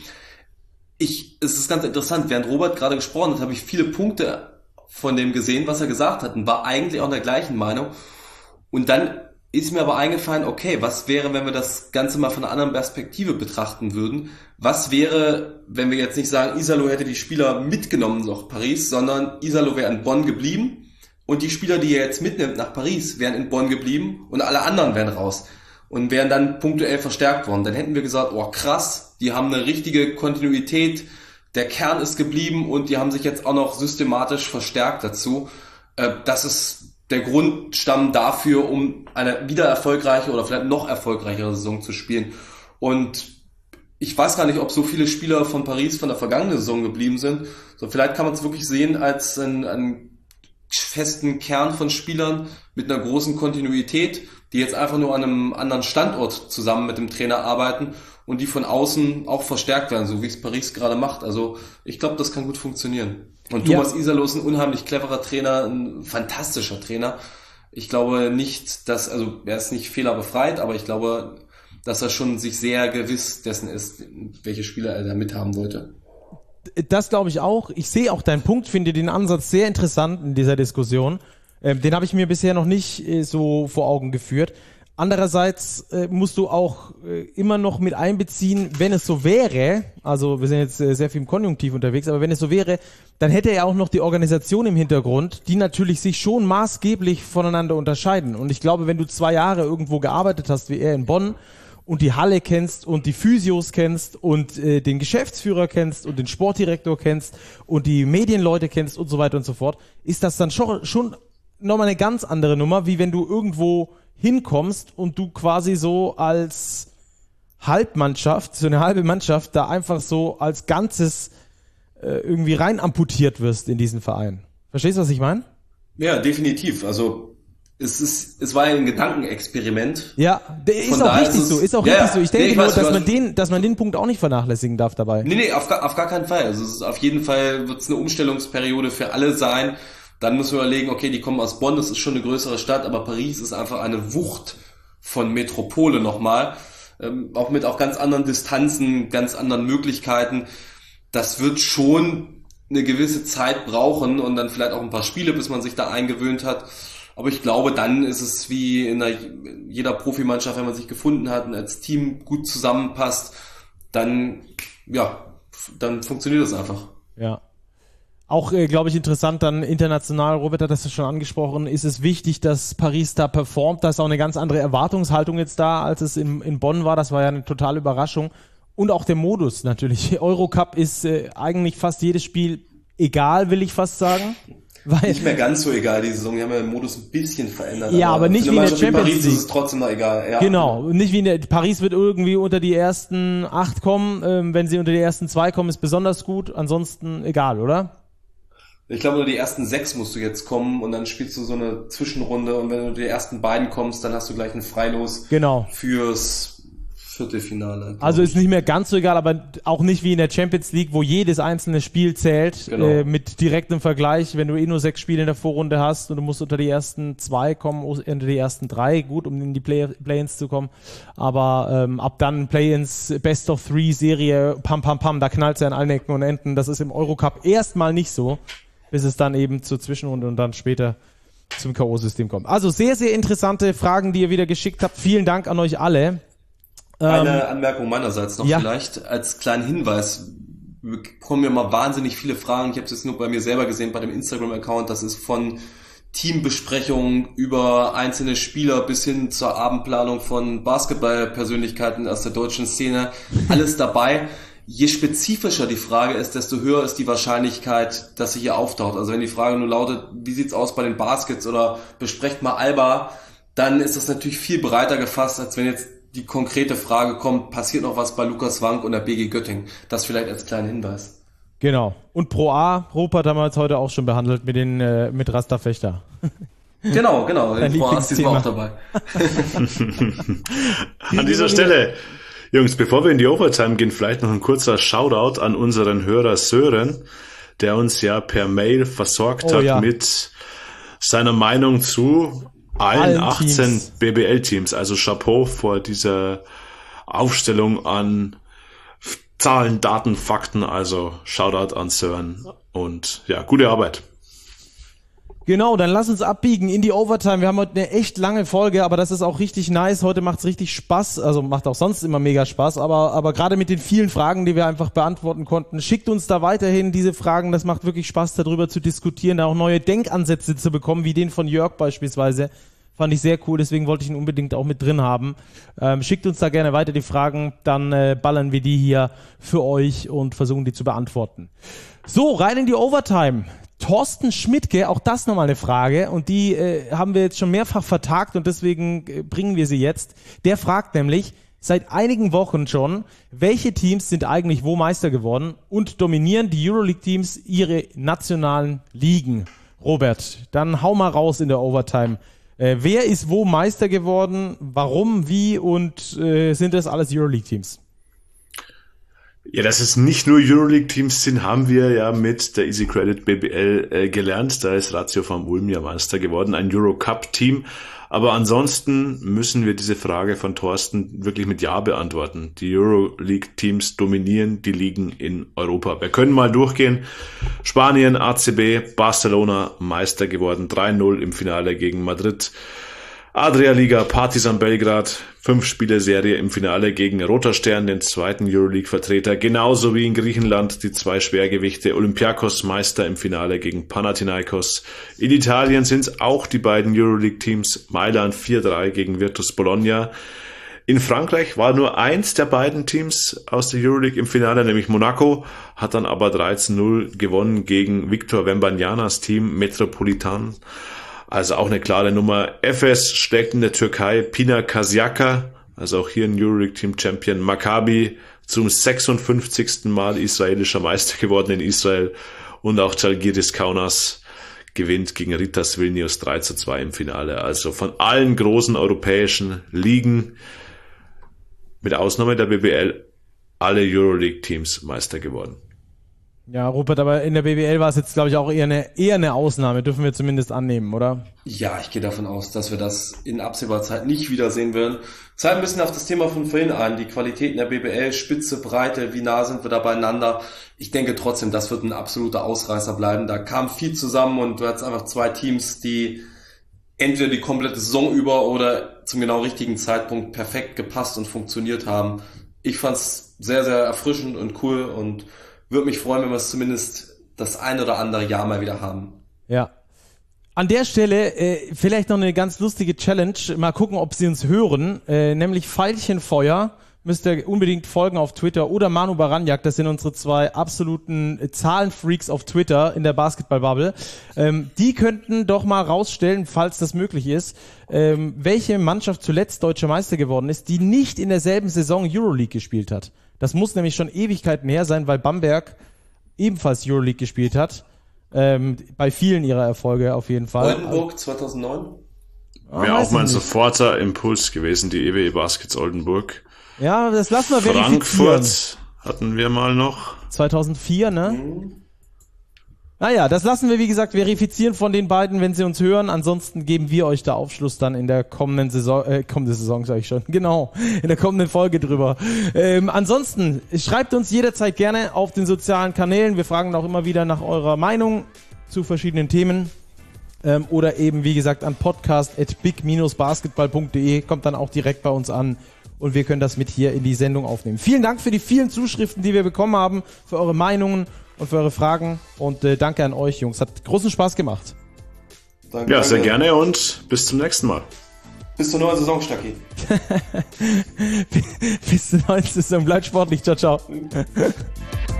Es ist ganz interessant, während Robert gerade gesprochen hat, habe ich viele Punkte von dem gesehen, was er gesagt hat und war eigentlich auch in der gleichen Meinung. Und dann ist mir aber eingefallen, okay, was wäre, wenn wir das Ganze mal von einer anderen Perspektive betrachten würden? Was wäre, wenn wir jetzt nicht sagen, Iserlohn hätte die Spieler mitgenommen nach Paris, sondern Iserlohn wäre in Bonn geblieben und die Spieler, die er jetzt mitnimmt nach Paris, wären in Bonn geblieben und alle anderen wären raus und wären dann punktuell verstärkt worden. Dann hätten wir gesagt, oh krass, die haben eine richtige Kontinuität, der Kern ist geblieben und die haben sich jetzt auch noch systematisch verstärkt dazu. Das ist der Grundstamm dafür, um eine wieder erfolgreiche oder vielleicht noch erfolgreichere Saison zu spielen. Und ich weiß gar nicht, ob so viele Spieler von Paris von der vergangenen Saison geblieben sind. So, vielleicht kann man es wirklich sehen als einen festen Kern von Spielern mit einer großen Kontinuität, die jetzt einfach nur an einem anderen Standort zusammen mit dem Trainer arbeiten und die von außen auch verstärkt werden, so wie es Paris gerade macht. Also ich glaube, das kann gut funktionieren. Und Thomas Iserlohn ist ein unheimlich cleverer Trainer, ein fantastischer Trainer. Ich glaube nicht, er ist nicht fehlerbefreit, aber ich glaube, dass er schon sich sehr gewiss dessen ist, welche Spieler er da mithaben wollte. Das glaube ich auch. Ich sehe auch deinen Punkt, finde den Ansatz sehr interessant in dieser Diskussion. Den habe ich mir bisher noch nicht so vor Augen geführt. Andererseits musst du auch immer noch mit einbeziehen, wenn es so wäre, also wir sind jetzt sehr viel im Konjunktiv unterwegs, aber wenn es so wäre, dann hätte er auch noch die Organisation im Hintergrund, die natürlich sich schon maßgeblich voneinander unterscheiden. Und ich glaube, wenn du 2 Jahre irgendwo gearbeitet hast, wie er in Bonn, und die Halle kennst und die Physios kennst und den Geschäftsführer kennst und den Sportdirektor kennst und die Medienleute kennst und so weiter und so fort, ist das dann schon nochmal eine ganz andere Nummer, wie wenn du irgendwo hinkommst und du quasi so als Halbmannschaft, so eine halbe Mannschaft, da einfach so als Ganzes irgendwie rein amputiert wirst in diesen Verein. Verstehst du, was ich meine? Ja, definitiv. Also es war ein Gedankenexperiment. Ja, ist auch richtig so. Ich denke nur, dass man den Punkt auch nicht vernachlässigen darf dabei. Nee, auf gar keinen Fall. Also es ist auf jeden Fall wird es eine Umstellungsperiode für alle sein. Dann müssen wir überlegen, okay, die kommen aus Bonn, das ist schon eine größere Stadt, aber Paris ist einfach eine Wucht von Metropole nochmal. Auch mit ganz anderen Distanzen, ganz anderen Möglichkeiten. Das wird schon eine gewisse Zeit brauchen und dann vielleicht auch ein paar Spiele, bis man sich da eingewöhnt hat. Aber ich glaube, dann ist es wie in jeder Profimannschaft, wenn man sich gefunden hat und als Team gut zusammenpasst, dann funktioniert das einfach. Ja. Auch, glaube ich, interessant dann international, Robert hat das schon angesprochen, ist es wichtig, dass Paris da performt. Da ist auch eine ganz andere Erwartungshaltung jetzt da, als es in Bonn war. Das war ja eine totale Überraschung. Und auch der Modus natürlich. Eurocup ist eigentlich fast jedes Spiel egal, will ich fast sagen. Weil nicht mehr ganz so egal, die Saison. Die haben ja den Modus ein bisschen verändert. Ja, aber nicht wie in der Champions League. Paris ist es trotzdem noch egal. Ja. Genau, nicht wie in der Paris wird irgendwie unter die ersten 8 kommen. Wenn sie unter die ersten 2 kommen, ist besonders gut. Ansonsten egal, oder? Ich glaube, unter die ersten 6 musst du jetzt kommen und dann spielst du so eine Zwischenrunde und wenn du unter die ersten beiden kommst, dann hast du gleich ein Freilos fürs Viertelfinale. Also ist nicht mehr ganz so egal, aber auch nicht wie in der Champions League, wo jedes einzelne Spiel zählt, mit direktem Vergleich, wenn du nur 6 Spiele in der Vorrunde hast und du musst unter die ersten 2 kommen, unter die ersten 3, gut, um in die Play-ins zu kommen, aber ab dann Play-ins, Best-of-3-Serie, pam, da knallt es ja an allen Ecken und Enden, das ist im Eurocup erstmal nicht so, bis es dann eben zur Zwischenrunde und dann später zum K.O.-System kommt. Also sehr, sehr interessante Fragen, die ihr wieder geschickt habt. Vielen Dank an euch alle. Eine Anmerkung meinerseits noch vielleicht als kleinen Hinweis. Wir bekommen ja mal wahnsinnig viele Fragen. Ich habe es jetzt nur bei mir selber gesehen, bei dem Instagram-Account. Das ist von Teambesprechungen über einzelne Spieler bis hin zur Abendplanung von Basketballpersönlichkeiten aus der deutschen Szene. Alles dabei. Je spezifischer die Frage ist, desto höher ist die Wahrscheinlichkeit, dass sie hier auftaucht. Also wenn die Frage nur lautet, wie sieht's aus bei den Baskets oder besprecht mal Alba, dann ist das natürlich viel breiter gefasst, als wenn jetzt die konkrete Frage kommt, passiert noch was bei Lukas Wank und der BG Göttingen? Das vielleicht als kleinen Hinweis. Genau. Und Pro A, Robert haben wir jetzt heute auch schon behandelt mit Rasta Fechter. Genau. Pro A ist diesmal auch dabei. An dieser Stelle, Jungs, bevor wir in die Overtime gehen, vielleicht noch ein kurzer Shoutout an unseren Hörer Sören, der uns ja per Mail versorgt hat mit seiner Meinung zu allen 18 Teams. BBL-Teams. Also Chapeau vor dieser Aufstellung an Zahlen, Daten, Fakten. Also Shoutout an Sören und ja, gute Arbeit. Genau, dann lass uns abbiegen in die Overtime. Wir haben heute eine echt lange Folge, aber das ist auch richtig nice. Heute macht's richtig Spaß, also macht auch sonst immer mega Spaß, aber gerade mit den vielen Fragen, die wir einfach beantworten konnten, schickt uns da weiterhin diese Fragen. Das macht wirklich Spaß, darüber zu diskutieren, da auch neue Denkansätze zu bekommen, wie den von Jörg beispielsweise. Fand ich sehr cool, deswegen wollte ich ihn unbedingt auch mit drin haben. Schickt uns da gerne weiter die Fragen, dann ballern wir die hier für euch und versuchen die zu beantworten. So, rein in die Overtime. Thorsten Schmidtke, auch das nochmal eine Frage und die haben wir jetzt schon mehrfach vertagt und deswegen bringen wir sie jetzt. Der fragt nämlich seit einigen Wochen schon, welche Teams sind eigentlich wo Meister geworden und dominieren die Euroleague-Teams ihre nationalen Ligen? Robert, dann hau mal raus in der Overtime. Wer ist wo Meister geworden, warum, wie und sind das alles Euroleague-Teams? Ja, dass es nicht nur Euroleague-Teams sind, haben wir ja mit der Easy Credit BBL gelernt. Da ist Ratio vom Ulm ja Meister geworden, ein Eurocup-Team. Aber ansonsten müssen wir diese Frage von Thorsten wirklich mit Ja beantworten. Die Euroleague-Teams dominieren die Ligen in Europa. Wir können mal durchgehen. Spanien, ACB, Barcelona Meister geworden, 3-0 im Finale gegen Madrid. Adria Liga, Partizan Belgrad, 5-Spiele-Serie im Finale gegen Roter Stern, den zweiten Euroleague-Vertreter, genauso wie in Griechenland die 2 Schwergewichte, Olympiakos Meister im Finale gegen Panathinaikos. In Italien sind es auch die beiden Euroleague-Teams, Mailand 4-3 gegen Virtus Bologna. In Frankreich war nur eins der beiden Teams aus der Euroleague im Finale, nämlich Monaco, hat dann aber 13-0 gewonnen gegen Victor Wembanyama's Team Metropolitan. Also auch eine klare Nummer. Efes schlägt in der Türkei Pina Kasiaka, Also auch hier ein Euroleague-Team-Champion. Maccabi zum 56. Mal israelischer Meister geworden in Israel. Und auch Žalgiris Kaunas gewinnt gegen Ritas Vilnius 3:2 im Finale. Also von allen großen europäischen Ligen, mit Ausnahme der BBL, alle Euroleague-Teams Meister geworden. Ja, Rupert, aber in der BBL war es jetzt, glaube ich, auch eher eine Ausnahme, dürfen wir zumindest annehmen, oder? Ja, ich gehe davon aus, dass wir das in absehbarer Zeit nicht wiedersehen werden. Zahlen ein bisschen auf das Thema von vorhin ein, die Qualitäten der BBL, Spitze, Breite, wie nah sind wir da beieinander. Ich denke trotzdem, das wird ein absoluter Ausreißer bleiben. Da kam viel zusammen und du hattest einfach zwei Teams, die entweder die komplette Saison über oder zum genau richtigen Zeitpunkt perfekt gepasst und funktioniert haben. Ich fand's sehr, sehr erfrischend und cool und würde mich freuen, wenn wir es zumindest das ein oder andere Jahr mal wieder haben. Ja. An der Stelle vielleicht noch eine ganz lustige Challenge. Mal gucken, ob Sie uns hören. Nämlich Veilchenfeuer. Müsst ihr unbedingt folgen auf Twitter. Oder Manu Baranjak. Das sind unsere zwei absoluten Zahlenfreaks auf Twitter in der Basketball-Bubble. Die könnten doch mal rausstellen, falls das möglich ist, welche Mannschaft zuletzt Deutscher Meister geworden ist, die nicht in derselben Saison Euroleague gespielt hat. Das muss nämlich schon Ewigkeiten her sein, weil Bamberg ebenfalls Euroleague gespielt hat. Bei vielen ihrer Erfolge auf jeden Fall. Oldenburg 2009? Wäre auch mein soforter Impuls gewesen, die EWE Baskets Oldenburg. Ja, das lassen wir verifizieren. Frankfurt hatten wir mal noch. 2004, ne? Naja, das lassen wir, wie gesagt, verifizieren von den beiden, wenn sie uns hören. Ansonsten geben wir euch da Aufschluss dann in der kommenden Saison sage ich schon, genau, in der kommenden Folge drüber. Ansonsten, schreibt uns jederzeit gerne auf den sozialen Kanälen. Wir fragen auch immer wieder nach eurer Meinung zu verschiedenen Themen. Oder eben, wie gesagt, an podcast@big-basketball.de, kommt dann auch direkt bei uns an. Und wir können das mit hier in die Sendung aufnehmen. Vielen Dank für die vielen Zuschriften, die wir bekommen haben, für eure Meinungen und für eure Fragen. Und danke an euch, Jungs. Hat großen Spaß gemacht. Danke, ja, sehr gerne und bis zum nächsten Mal. Bis zur neuen Saison, Stacki. Bis zur neuen Saison. Bleibt sportlich. Ciao, ciao.